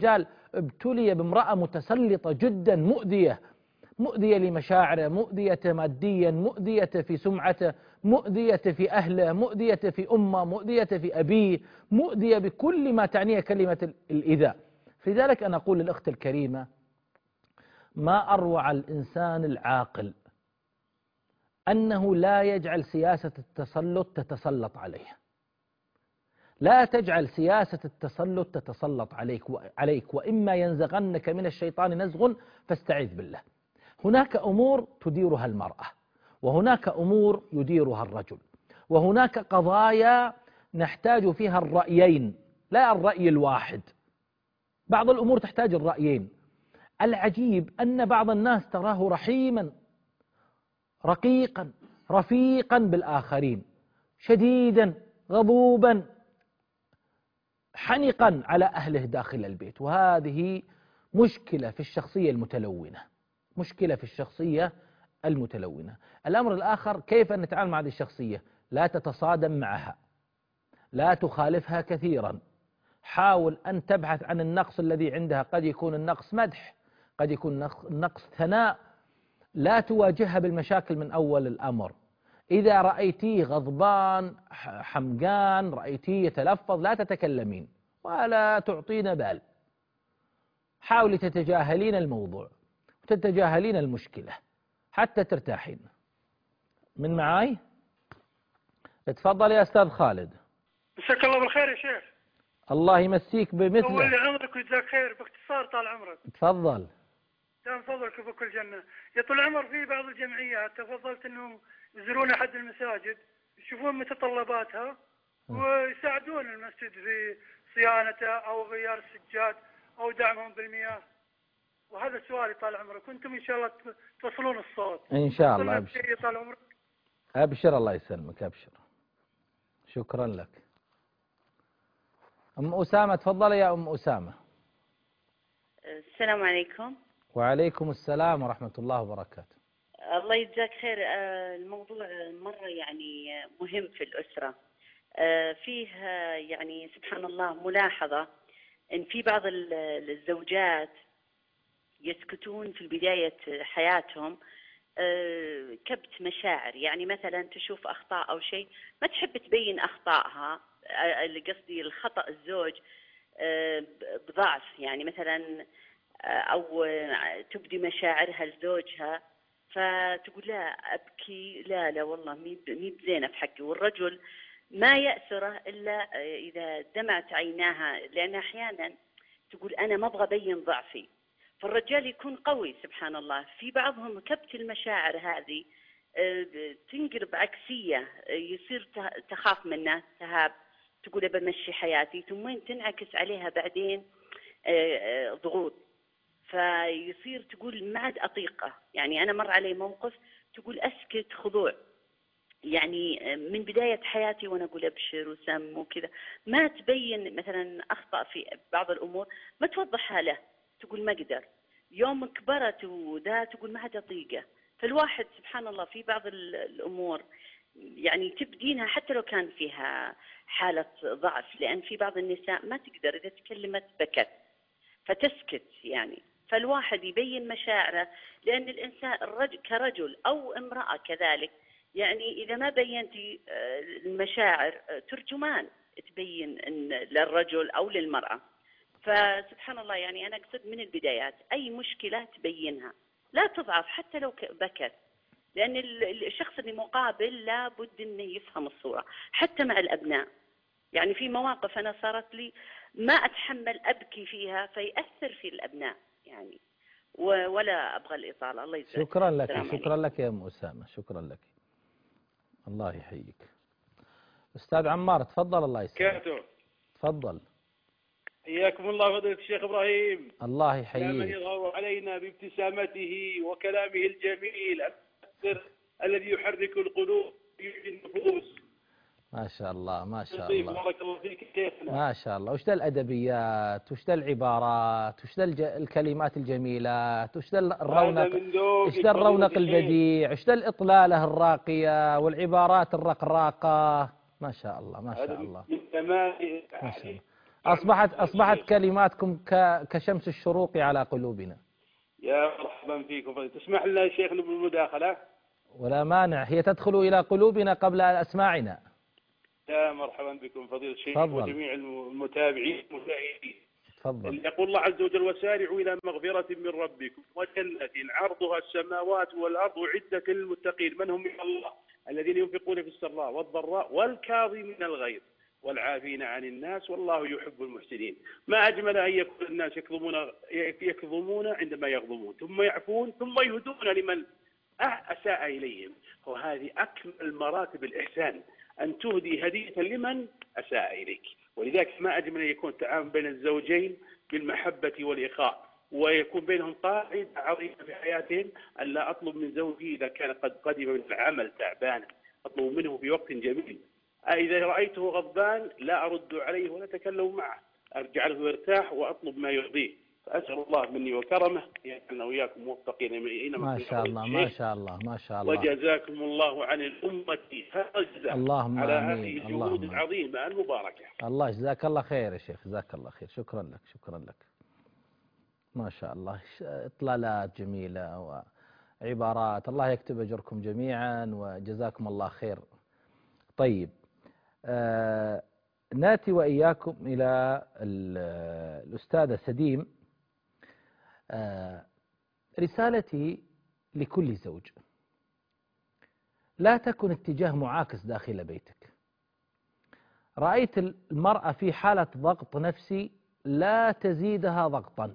Speaker 4: ابتلي بامرأة متسلطة جدا مؤذية، مؤذية لمشاعره، مؤذية ماديا، مؤذية في سمعته، مؤذية في أهله، مؤذية في أمه، مؤذية في أبيه، مؤذية بكل ما تعنيه كلمة الإيذاء. في ذلك أنا أقول للأخت الكريمة: ما أروع الإنسان العاقل أنه لا يجعل سياسة التسلط تتسلط عليه. لا تجعل سياسة التسلط تتسلط عليك، وإما ينزغنك من الشيطان نزغ فاستعذ بالله. هناك أمور تديرها المرأة، وهناك أمور يديرها الرجل، وهناك قضايا نحتاج فيها الرأيين لا الرأي الواحد. بعض الأمور تحتاج الرأيين. العجيب أن بعض الناس تراه رحيما رقيقا رفيقا بالآخرين، شديدا غضوبا حنقا على أهله داخل البيت، وهذه مشكلة في الشخصية المتلونة، مشكلة في الشخصية المتلونة. الأمر الآخر: كيف أن نتعامل مع هذه الشخصية؟ لا تتصادم معها، لا تخالفها كثيرا، حاول أن تبحث عن النقص الذي عندها، قد يكون النقص مدح، قد يكون النقص ثناء. لا تواجهها بالمشاكل من أول الأمر. إذا رأيتيه غضبان حمقان، رأيتيه يتلفظ، لا تتكلمين ولا تعطين بال. حاولي تتجاهلين الموضوع وتتجاهلين المشكلة حتى ترتاحين. من معاي؟ اتفضل يا أستاذ خالد.
Speaker 9: مساك الله بالخير يا شيخ.
Speaker 4: الله يمسيك بمثله.
Speaker 9: طول عمرك ويجزاك خير، باختصار طال عمرك.
Speaker 4: تفضل.
Speaker 9: دام فضلك وفك الجنة. يا طول العمر في بعض الجمعيات تفضلت انهم يزورون احد المساجد، يشوفون متطلباتها ويساعدون المسجد في صيانته او غيار السجاد او دعمهم بالمياه. وهذا سؤالي طال عمرك، وانتم ان شاء الله توصلون الصوت
Speaker 4: ان شاء الله. ابشر
Speaker 9: طال عمرك.
Speaker 4: ابشر، الله يسلمك، ابشر. شكرا لك. ام اسامه، تفضلي يا ام اسامه.
Speaker 10: السلام عليكم.
Speaker 4: وعليكم السلام ورحمه الله وبركاته.
Speaker 10: الله يجزاك خير. الموضوع مرة يعني مهم في الأسرة. فيه يعني سبحان الله ملاحظة إن في بعض الزوجات يسكتون في بداية حياتهم كبت مشاعر، يعني مثلا تشوف أخطاء أو شيء ما تحب تبين أخطائها، اللي قصدي الخطأ الزوج بضعف، يعني مثلا أو تبدي مشاعرها لزوجها فتقول لا أبكي، لا والله مي بزينة في حقي. والرجل ما يأسره إلا إذا دمعت عيناها، لأن أحيانا تقول أنا ما أبغى أبين ضعفي، فالرجال يكون قوي سبحان الله. في بعضهم كبت المشاعر هذه تنقلب عكسية، يصير تخاف منه، تهاب، تقول بمشي حياتي، ثم تنعكس عليها بعدين ضغوط، فيصير تقول ما عاد أطيقه. يعني أنا مر علي موقف تقول أسكت خضوع، يعني من بداية حياتي وأنا أقول أبشر وسم وكذا، ما تبين مثلا أخطأ في بعض الأمور ما توضحها له، تقول ما أقدر. يوم كبرت وذا تقول ما عاد أطيقه. فالواحد سبحان الله في بعض الأمور يعني تبدينها حتى لو كان فيها حالة ضعف، لأن في بعض النساء ما تقدر إذا تكلمت بكت فتسكت يعني. فالواحد يبين مشاعره، لأن الإنسان كرجل أو امرأة كذلك، يعني إذا ما بينتي المشاعر ترجمان تبين للرجل أو للمرأة. فسبحان الله يعني أنا أقصد من البدايات أي مشكلة تبينها، لا تضعف حتى لو بكت، لأن الشخص اللي مقابل لابد أنه يفهم الصورة. حتى مع الأبناء، يعني في مواقف أنا صارت لي ما أتحمل أبكي فيها فيأثر في الأبناء يعني، ولا أبغى الإطالة. الله يجزاك.
Speaker 4: شكرا لك، شكرا لك يا أم أسامة، شكرا لك، الله يحييك. أستاذ عمار تفضل. الله يسلمك. تفضل.
Speaker 11: حياكم الله فضيلة الشيخ إبراهيم.
Speaker 4: الله يحييك.
Speaker 11: من يظهر علينا بابتسامته وكلامه الجميل الذي يحرك القلوب ويحيي النفوس.
Speaker 4: ما شاء الله ما شاء الله.
Speaker 11: بارك الله فيك شيخنا.
Speaker 4: ما شاء الله. وش ذا الأدبيات، وش ذا العبارات، وش ذا الكلمات الجميلات، وش ذا الرونق، وش ذا الرونق البديع، وش ذا الإطلالة الراقية والعبارات الرقراقة. ما شاء الله ما شاء الله.
Speaker 11: من تمام
Speaker 4: ما شاء الله. أصبحت كلماتكم كشمس الشروق على قلوبنا.
Speaker 11: يا مرحبا فيكم. تسمح لنا يا شيخنا بالمداخلة؟
Speaker 4: ولا مانع، هي تدخل إلى قلوبنا قبل أسماعنا.
Speaker 11: يا مرحبا بكم فضيلة الشيخ وجميع المتابعين المشاهدين.
Speaker 4: تفضل.
Speaker 11: يقول الله عز وجل: وسارعوا إلى مغفرة من ربكم وجنة عرضها السماوات والأرض أعدت للمتقين من هم من الله الذين ينفقون في السراء والضراء والكاظمين الغيظ والعافين عن الناس والله يحب المحسنين. ما أجمل أن يكون الناس يكظمون عندما يغضبون، ثم يعفون، ثم يهدون لمن أساء إليهم. وهذه أكمل مراتب الإحسان، أن تهدي هدية لمن أساء إليك. ولذلك ما أجمل أن يكون التعامل بين الزوجين بالمحبة والإخاء، ويكون بينهم قاعدة عظيمة في حياتهم: أن لا أطلب من زوجي إذا كان قد قدم من العمل تعبانا، أطلب منه في وقت جميل. إذا رأيته غضبان لا أرد عليه ولا أتكلم معه، أرجع له يرتاح وأطلب ما يرضيه. فأسأل الله مني وكرمه يجعلنا وإياكم موفقين أينما كنا.
Speaker 4: ما شاء الله ما شاء الله ما شاء الله.
Speaker 11: وجزاكم الله عن الأمة خيرا على هذه الجهود العظيمة المباركة.
Speaker 4: الله جزاك الله خير يا شيخ، جزاك الله خير. شكرا لك شكرا لك. ما شاء الله، إطلالات جميلة وعبارات. الله يكتب أجركم جميعا وجزاكم الله خير. طيب، ناتي وإياكم إلى الأستاذة سديم. رسالتي لكل زوج: لا تكن اتجاه معاكس داخل بيتك. رأيت المرأة في حالة ضغط نفسي لا تزيدها ضغطا،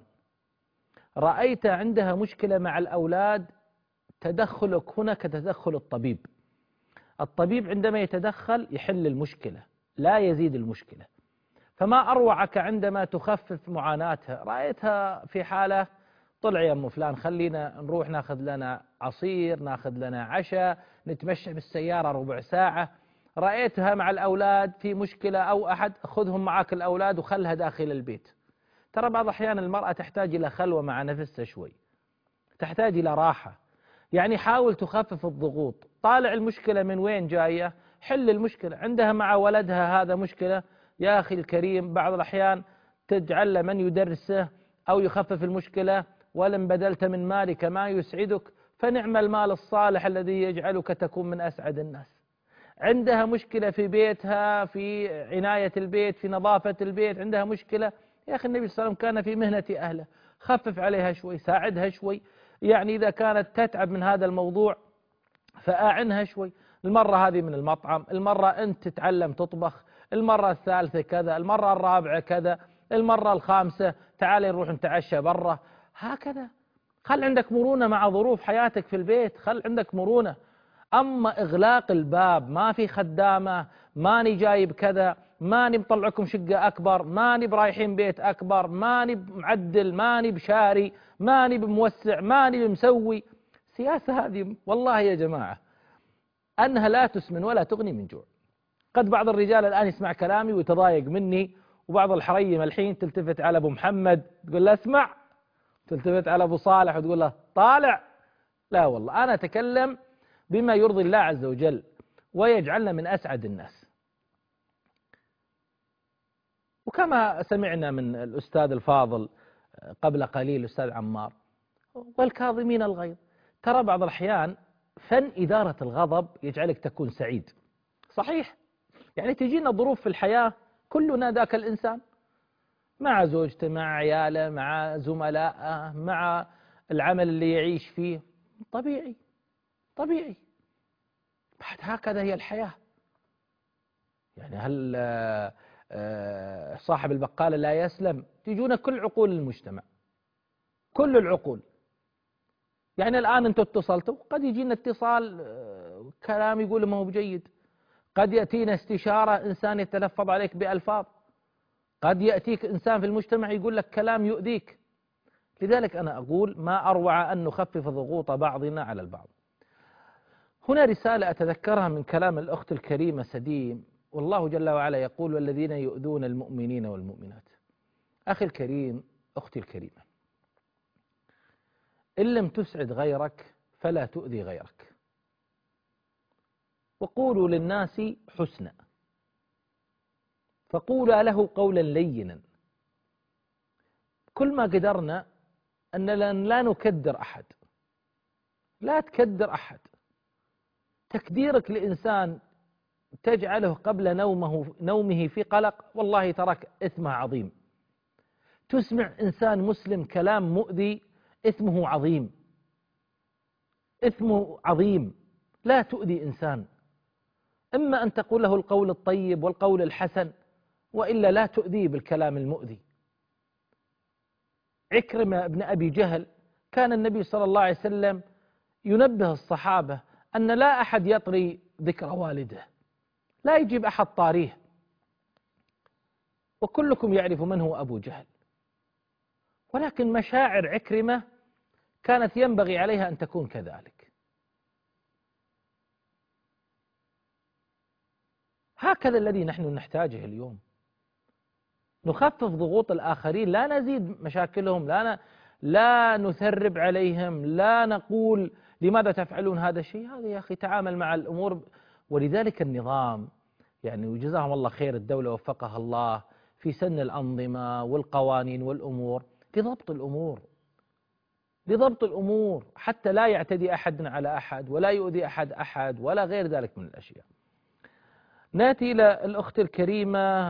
Speaker 4: رأيت عندها مشكلة مع الأولاد، تدخلك هنا كتدخل الطبيب. الطبيب عندما يتدخل يحل المشكلة لا يزيد المشكلة. فما أروعك عندما تخفف معاناتها. رأيتها في حالة: طلع يا أم فلان خلينا نروح ناخذ لنا عصير، ناخذ لنا عشاء، نتمشى بالسيارة ربع ساعة. رأيتها مع الأولاد في مشكلة أو أحد، خذهم معك الأولاد وخلها داخل البيت. ترى بعض الأحيان المرأة تحتاج إلى خلوة مع نفسها شوي، تحتاج إلى راحة. يعني حاول تخفف الضغوط. طالع المشكلة من وين جاية، حل المشكلة. عندها مع ولدها هذا مشكلة، يا أخي الكريم بعض الأحيان تجعل من يدرسه أو يخفف المشكلة: ولن بدلت من مالك ما يسعدك فنعم المال الصالح الذي يجعلك تكون من أسعد الناس. عندها مشكلة في بيتها، في عناية البيت، في نظافة البيت، عندها مشكلة. يا أخي النبي صلى الله عليه وسلم كان في مهنة أهله، خفف عليها شوي، ساعدها شوي. يعني إذا كانت تتعب من هذا الموضوع فأعنها شوي. المرة هذه من المطعم، المرة أنت تتعلم تطبخ، المرة الثالثة كذا، المرة الرابعة كذا، المرة الخامسة تعالي نروح نتعشى برا. هكذا خل عندك مرونة مع ظروف حياتك في البيت، خل عندك مرونة. أما إغلاق الباب، ما في خدامة، ماني جايب كذا، ماني بطلعكم شقة أكبر، ماني برايحين بيت أكبر، ماني بمعدل، ماني بشاري، ماني بموسع، ماني بمسوي. سياسة هذه والله يا جماعة أنها لا تسمن ولا تغني من جوع. قد بعض الرجال الآن يسمع كلامي ويتضايق مني، وبعض الحريم الحين تلتفت على أبو محمد تقول له اسمع، تلتفت على أبو صالح وتقول له طالع. لا والله، أنا أتكلم بما يرضي الله عز وجل ويجعلنا من أسعد الناس. وكما سمعنا من الأستاذ الفاضل قبل قليل الأستاذ عمار: والكاظمين الغيظ. ترى بعض الأحيان فن إدارة الغضب يجعلك تكون سعيد. صحيح، يعني تجينا ظروف في الحياة كلنا ذاك الإنسان، مع زوجته، مع عياله، مع زملائه، مع العمل اللي يعيش فيه. طبيعي طبيعي، بعد هكذا هي الحياة. يعني هل صاحب البقالة لا يسلم؟ تجونا كل عقول المجتمع، كل العقول. يعني الآن أنتم اتصلتوا، قد يجينا اتصال كلام يقول ما هو بجيد، قد يأتينا استشارة إنسان يتلفظ عليك بألفاظ، قد يأتيك إنسان في المجتمع يقول لك كلام يؤذيك. لذلك أنا أقول ما أروع أن نخفف ضغوط بعضنا على البعض. هنا رسالة أتذكرها من كلام الأخت الكريمة سديم، والله جل وعلا يقول: والذين يؤذون المؤمنين والمؤمنات. أخي الكريم، أختي الكريمة، إن لم تسعد غيرك فلا تؤذي غيرك، وقولوا للناس حسنا. فقولا له قولا لينا. كل ما قدرنا أن لا نكدر أحد، لا تكدر أحد. تكديرك لإنسان تجعله قبل نومه في قلق، والله تراك إثمه عظيم. تسمع إنسان مسلم كلام مؤذي، إثمه عظيم، إثمه عظيم. لا تؤذي إنسان، إما أن تقول له القول الطيب والقول الحسن، وإلا لا تؤذيه بالكلام المؤذي. عكرمة بن أبي جهل كان النبي صلى الله عليه وسلم ينبه الصحابة أن لا أحد يطري ذكر والده، لا يجيب أحد طاريه، وكلكم يعرف من هو أبو جهل. ولكن مشاعر عكرمة كانت ينبغي عليها أن تكون كذلك. هكذا الذي نحن نحتاجه اليوم. نخفف ضغوط الآخرين، لا نزيد مشاكلهم، لا نثرب عليهم، لا نقول لماذا تفعلون هذا الشيء. هذا يا أخي تعامل مع الأمور. ولذلك النظام يعني وجزاهم الله خير، الدولة وفقها الله في سن الأنظمة والقوانين والأمور لضبط الأمور، لضبط الأمور حتى لا يعتدي أحد على أحد ولا يؤذي أحد ولا غير ذلك من الأشياء. نأتي إلى الأخت الكريمة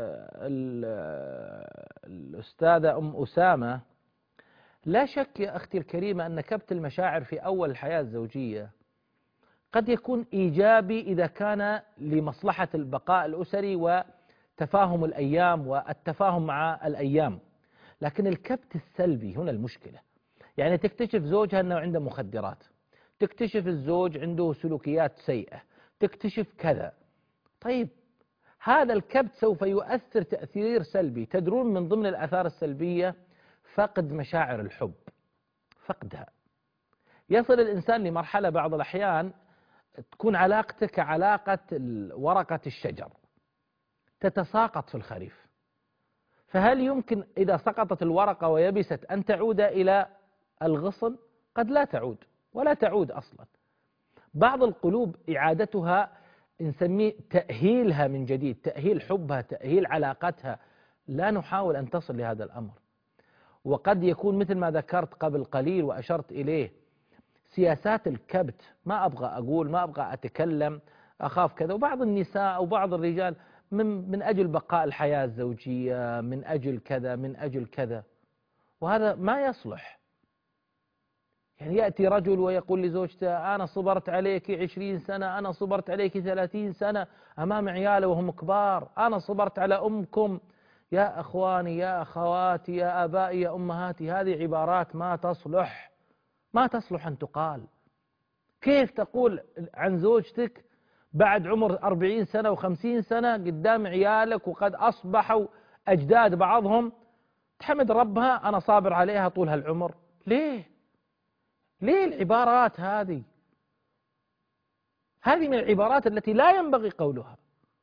Speaker 4: الأستاذة أم أسامة. لا شك يا أختي الكريمة أن كبت المشاعر في أول الحياة الزوجية قد يكون إيجابي إذا كان لمصلحة البقاء الأسري وتفاهم الأيام والتفاهم مع الأيام. لكن الكبت السلبي هنا المشكلة. يعني تكتشف زوجها أنه عنده مخدرات، تكتشف الزوج عنده سلوكيات سيئة، تكتشف كذا. طيب هذا الكبت سوف يؤثر تأثير سلبي. تدرون من ضمن الآثار السلبية فقد مشاعر الحب، فقدها. يصل الإنسان لمرحلة بعض الأحيان تكون علاقتك كعلاقة ورقة الشجر تتساقط في الخريف. فهل يمكن إذا سقطت الورقة ويبست أن تعود إلى الغصن؟ قد لا تعود ولا تعود أصلا. بعض القلوب إعادتها نسميه تأهيلها من جديد، تأهيل حبها، تأهيل علاقتها. لا نحاول أن تصل لهذا الأمر. وقد يكون مثل ما ذكرت قبل قليل وأشرت إليه، سياسات الكبت. ما أبغى أقول، ما أبغى أتكلم، أخاف كذا. وبعض النساء أو بعض الرجال من أجل بقاء الحياة الزوجية، من أجل كذا، من أجل كذا، وهذا ما يصلح. يعني يأتي رجل ويقول لزوجته أنا صبرت عليك 20 سنة، أنا صبرت عليك 30 سنة أمام عياله وهم كبار، أنا صبرت على أمكم. يا أخواني، يا أخواتي، يا آبائي، يا أمهاتي، هذه عبارات ما تصلح، ما تصلح أن تقال. كيف تقول عن زوجتك بعد عمر 40 سنة و50 سنة قدام عيالك وقد أصبحوا أجداد بعضهم تحمد ربها أنا صابر عليها طول هالعمر؟ ليه؟ ليه العبارات هذه؟ هذه من العبارات التي لا ينبغي قولها.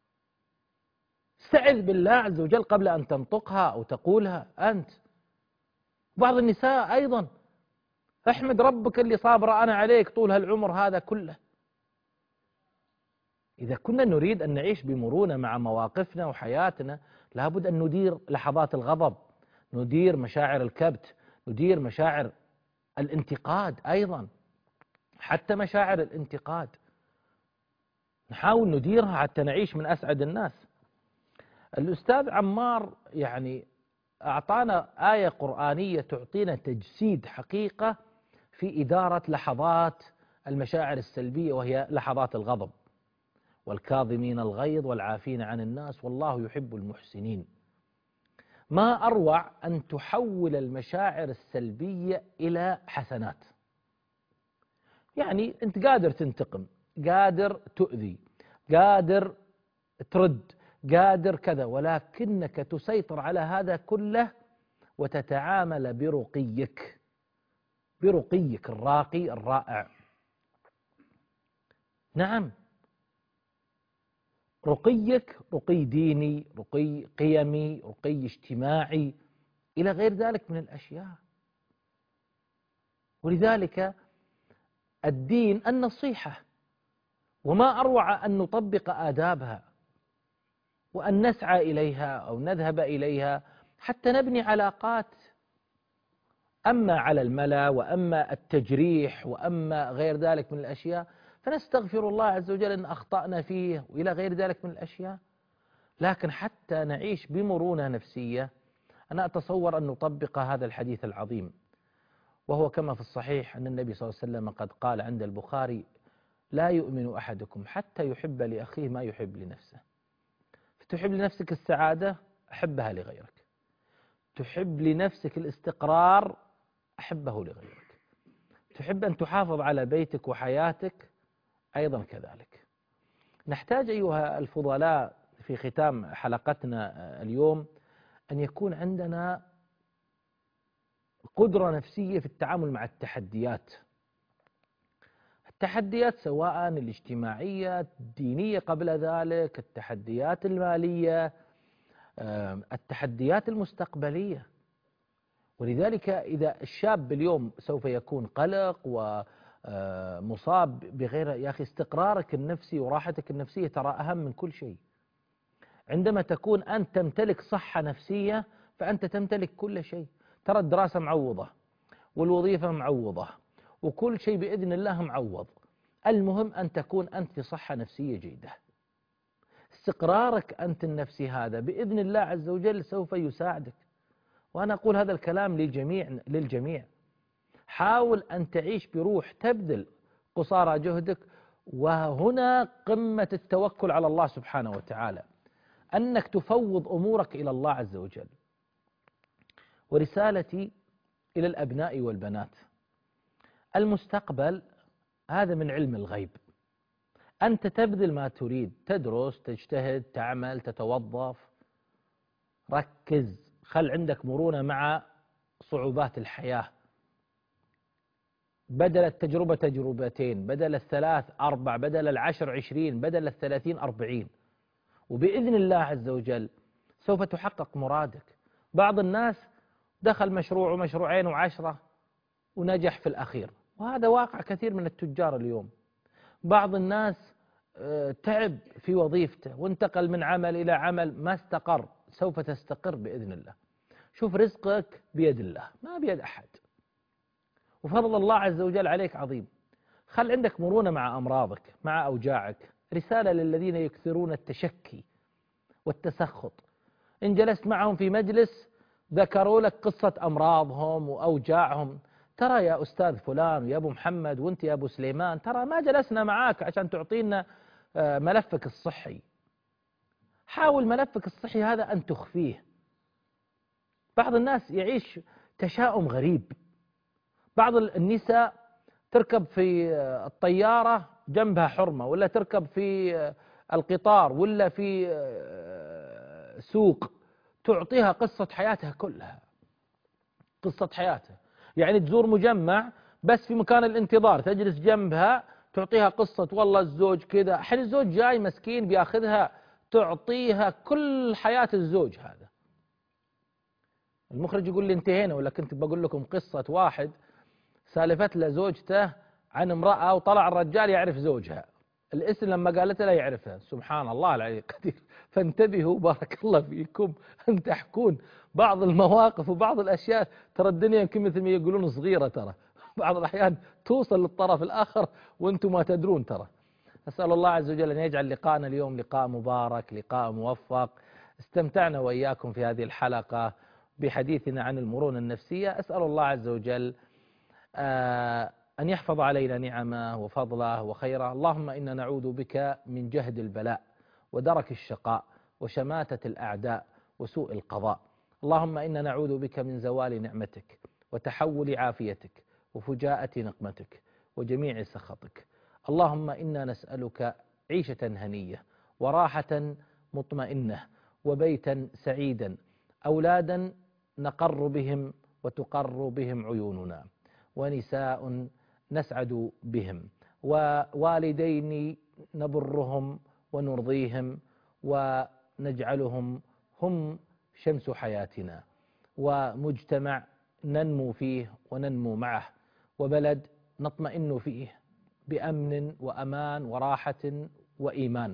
Speaker 4: استعذ بالله عز وجل قبل أن تنطقها أو تقولها أنت. بعض النساء أيضا احمد ربك اللي صابر أنا عليك طول هالعمر هذا كله. إذا كنا نريد أن نعيش بمرونة مع مواقفنا وحياتنا لابد أن ندير لحظات الغضب، ندير مشاعر الكبت، ندير مشاعر الانتقاد أيضا. حتى مشاعر الانتقاد نحاول نديرها حتى نعيش من أسعد الناس. الأستاذ عمار يعني أعطانا آية قرآنية تعطينا تجسيد حقيقة في إدارة لحظات المشاعر السلبية، وهي لحظات الغضب. والكاظمين الغيظ والعافين عن الناس والله يحب المحسنين. ما أروع أن تحول المشاعر السلبية إلى حسنات. يعني أنت قادر تنتقم، قادر تؤذي، قادر ترد، قادر كذا، ولكنك تسيطر على هذا كله وتتعامل برقيك، برقيك الراقي الرائع. نعم، رقيك رقي ديني، رقي قيمي، رقي اجتماعي، إلى غير ذلك من الأشياء. ولذلك الدين النصيحة، وما أروع أن نطبق آدابها. وأن نسعى إليها أو نذهب إليها حتى نبني علاقات. أما على الملا وأما التجريح وأما غير ذلك من الأشياء فنستغفر الله عز وجل إن أخطأنا فيه وإلى غير ذلك من الأشياء. لكن حتى نعيش بمرونة نفسية أنا أتصور أن نطبق هذا الحديث العظيم، وهو كما في الصحيح أن النبي صلى الله عليه وسلم قد قال عند البخاري: لا يؤمن أحدكم حتى يحب لأخيه ما يحب لنفسه. فتحب لنفسك السعادة، أحبها لغيرك. تحب لنفسك الاستقرار، أحبه لغيرك. تحب أن تحافظ على بيتك وحياتك، أيضا كذلك. نحتاج أيها الفضلاء في ختام حلقتنا اليوم أن يكون عندنا قدرة نفسية في التعامل مع التحديات. التحديات سواء الاجتماعية، الدينية قبل ذلك، التحديات المالية، التحديات المستقبلية. ولذلك إذا الشاب اليوم سوف يكون قلق ومصاب بغير، يا أخي استقرارك النفسي وراحتك النفسية ترى أهم من كل شيء. عندما تكون أنت تمتلك صحة نفسية فأنت تمتلك كل شيء. ترى الدراسة معوضة والوظيفة معوضة وكل شيء بإذن الله معوض. المهم أن تكون أنت في صحة نفسية جيدة. استقرارك أنت النفسي هذا بإذن الله عز وجل سوف يساعدك. وأنا أقول هذا الكلام للجميع. حاول أن تعيش بروح تبذل قصارى جهدك، وهنا قمة التوكل على الله سبحانه وتعالى، أنك تفوض أمورك إلى الله عز وجل. ورسالتي إلى الأبناء والبنات: المستقبل هذا من علم الغيب. أنت تبذل ما تريد، تدرس، تجتهد، تعمل، تتوظف، ركز، خل عندك مرونة مع صعوبات الحياة. بدل التجربة تجربتين، بدل 3 4، بدل 10 20، بدل 30 40، وبإذن الله عز وجل سوف تحقق مرادك. بعض الناس دخل مشروع ومشروعين و10 ونجح في الأخير، وهذا واقع كثير من التجار اليوم. بعض الناس تعب في وظيفته وانتقل من عمل إلى عمل ما استقر، سوف تستقر بإذن الله. شوف رزقك بيد الله ما بيد أحد، وفضل الله عز وجل عليك عظيم. خل عندك مرونة مع أمراضك، مع أوجاعك. رسالة للذين يكثرون التشكي والتسخط: إن جلست معهم في مجلس ذكروا لك قصة أمراضهم وأوجاعهم، ترى يا أستاذ فلان ويا أبو محمد وانت يا أبو سليمان، ترى ما جلسنا معاك عشان تعطينا ملفك الصحي. حاول ملفك الصحي هذا أن تخفيه. بعض الناس يعيش تشاؤم غريب. بعض النساء تركب في الطيارة جنبها حرمة، ولا تركب في القطار، ولا في سوق، تعطيها قصة حياتها كلها، قصة حياتها. يعني تزور مجمع بس في مكان الانتظار تجلس جنبها تعطيها قصة والله الزوج كذا، حين الزوج جاي مسكين بياخذها تعطيها كل حياة الزوج هذا. المخرج يقول لي انتهينا، ولا كنت بقول لكم قصة واحد سالفت له زوجته عن امرأة وطلع الرجال يعرف زوجها، الاسم لما قالت له يعرفها. سبحان الله العلي القدير. فانتبهوا بارك الله فيكم أن تحكون بعض المواقف وبعض الأشياء. ترى الدنيا يمكن مثل ما يقولون صغيرة، ترى بعض الأحيان توصل للطرف الآخر وأنتم ما تدرون. ترى أسأل الله عز وجل أن يجعل لقاءنا اليوم لقاء مبارك، لقاء موفق. استمتعنا وإياكم في هذه الحلقة بحديثنا عن المرونة النفسية. أسأل الله عز وجل أن يحفظ علينا نعمه وفضله وخيره. اللهم إنا نعوذ بك من جهد البلاء ودرك الشقاء وشماتة الأعداء وسوء القضاء. اللهم إنا نعوذ بك من زوال نعمتك وتحول عافيتك وفجاءة نقمتك وجميع سخطك. اللهم إنا نسألك عيشة هنية وراحة مطمئنة وبيتا سعيدا، أولادا نقر بهم وتقر بهم عيوننا، ونساء نسعد بهم، ووالدين نبرهم ونرضيهم ونجعلهم هم شمس حياتنا، ومجتمع ننمو فيه وننمو معه، وبلد نطمئن فيه بأمن وأمان وراحة وإيمان.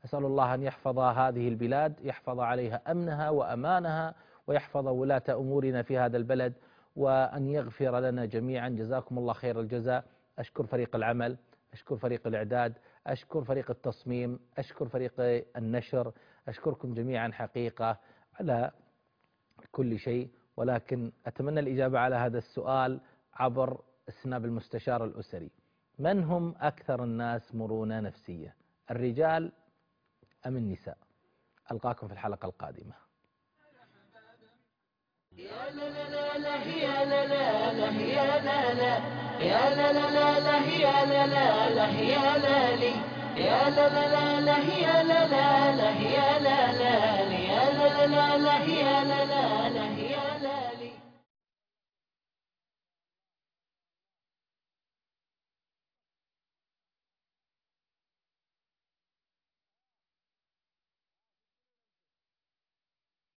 Speaker 4: أسأل الله أن يحفظ هذه البلاد، يحفظ عليها أمنها وأمانها، ويحفظ ولاة أمورنا في هذا البلد، وأن يغفر لنا جميعا. جزاكم الله خير الجزاء. أشكر فريق العمل، أشكر فريق الإعداد، أشكر فريق التصميم، أشكر فريق النشر، أشكركم جميعا حقيقة على كل شيء. ولكن أتمنى الإجابة على هذا السؤال عبر سناب المستشار الأسري: من هم أكثر الناس مرونة نفسية، الرجال أم النساء؟ ألقاكم في الحلقة القادمة.
Speaker 3: يا لا لا لا لا يا لا لا لا يا لا لا يا لا لا لا لا يا لا لا لا يا لا لي يا لا لا لا لا يا لا لا لا يا لا لا يا لا لا لا يا لا لا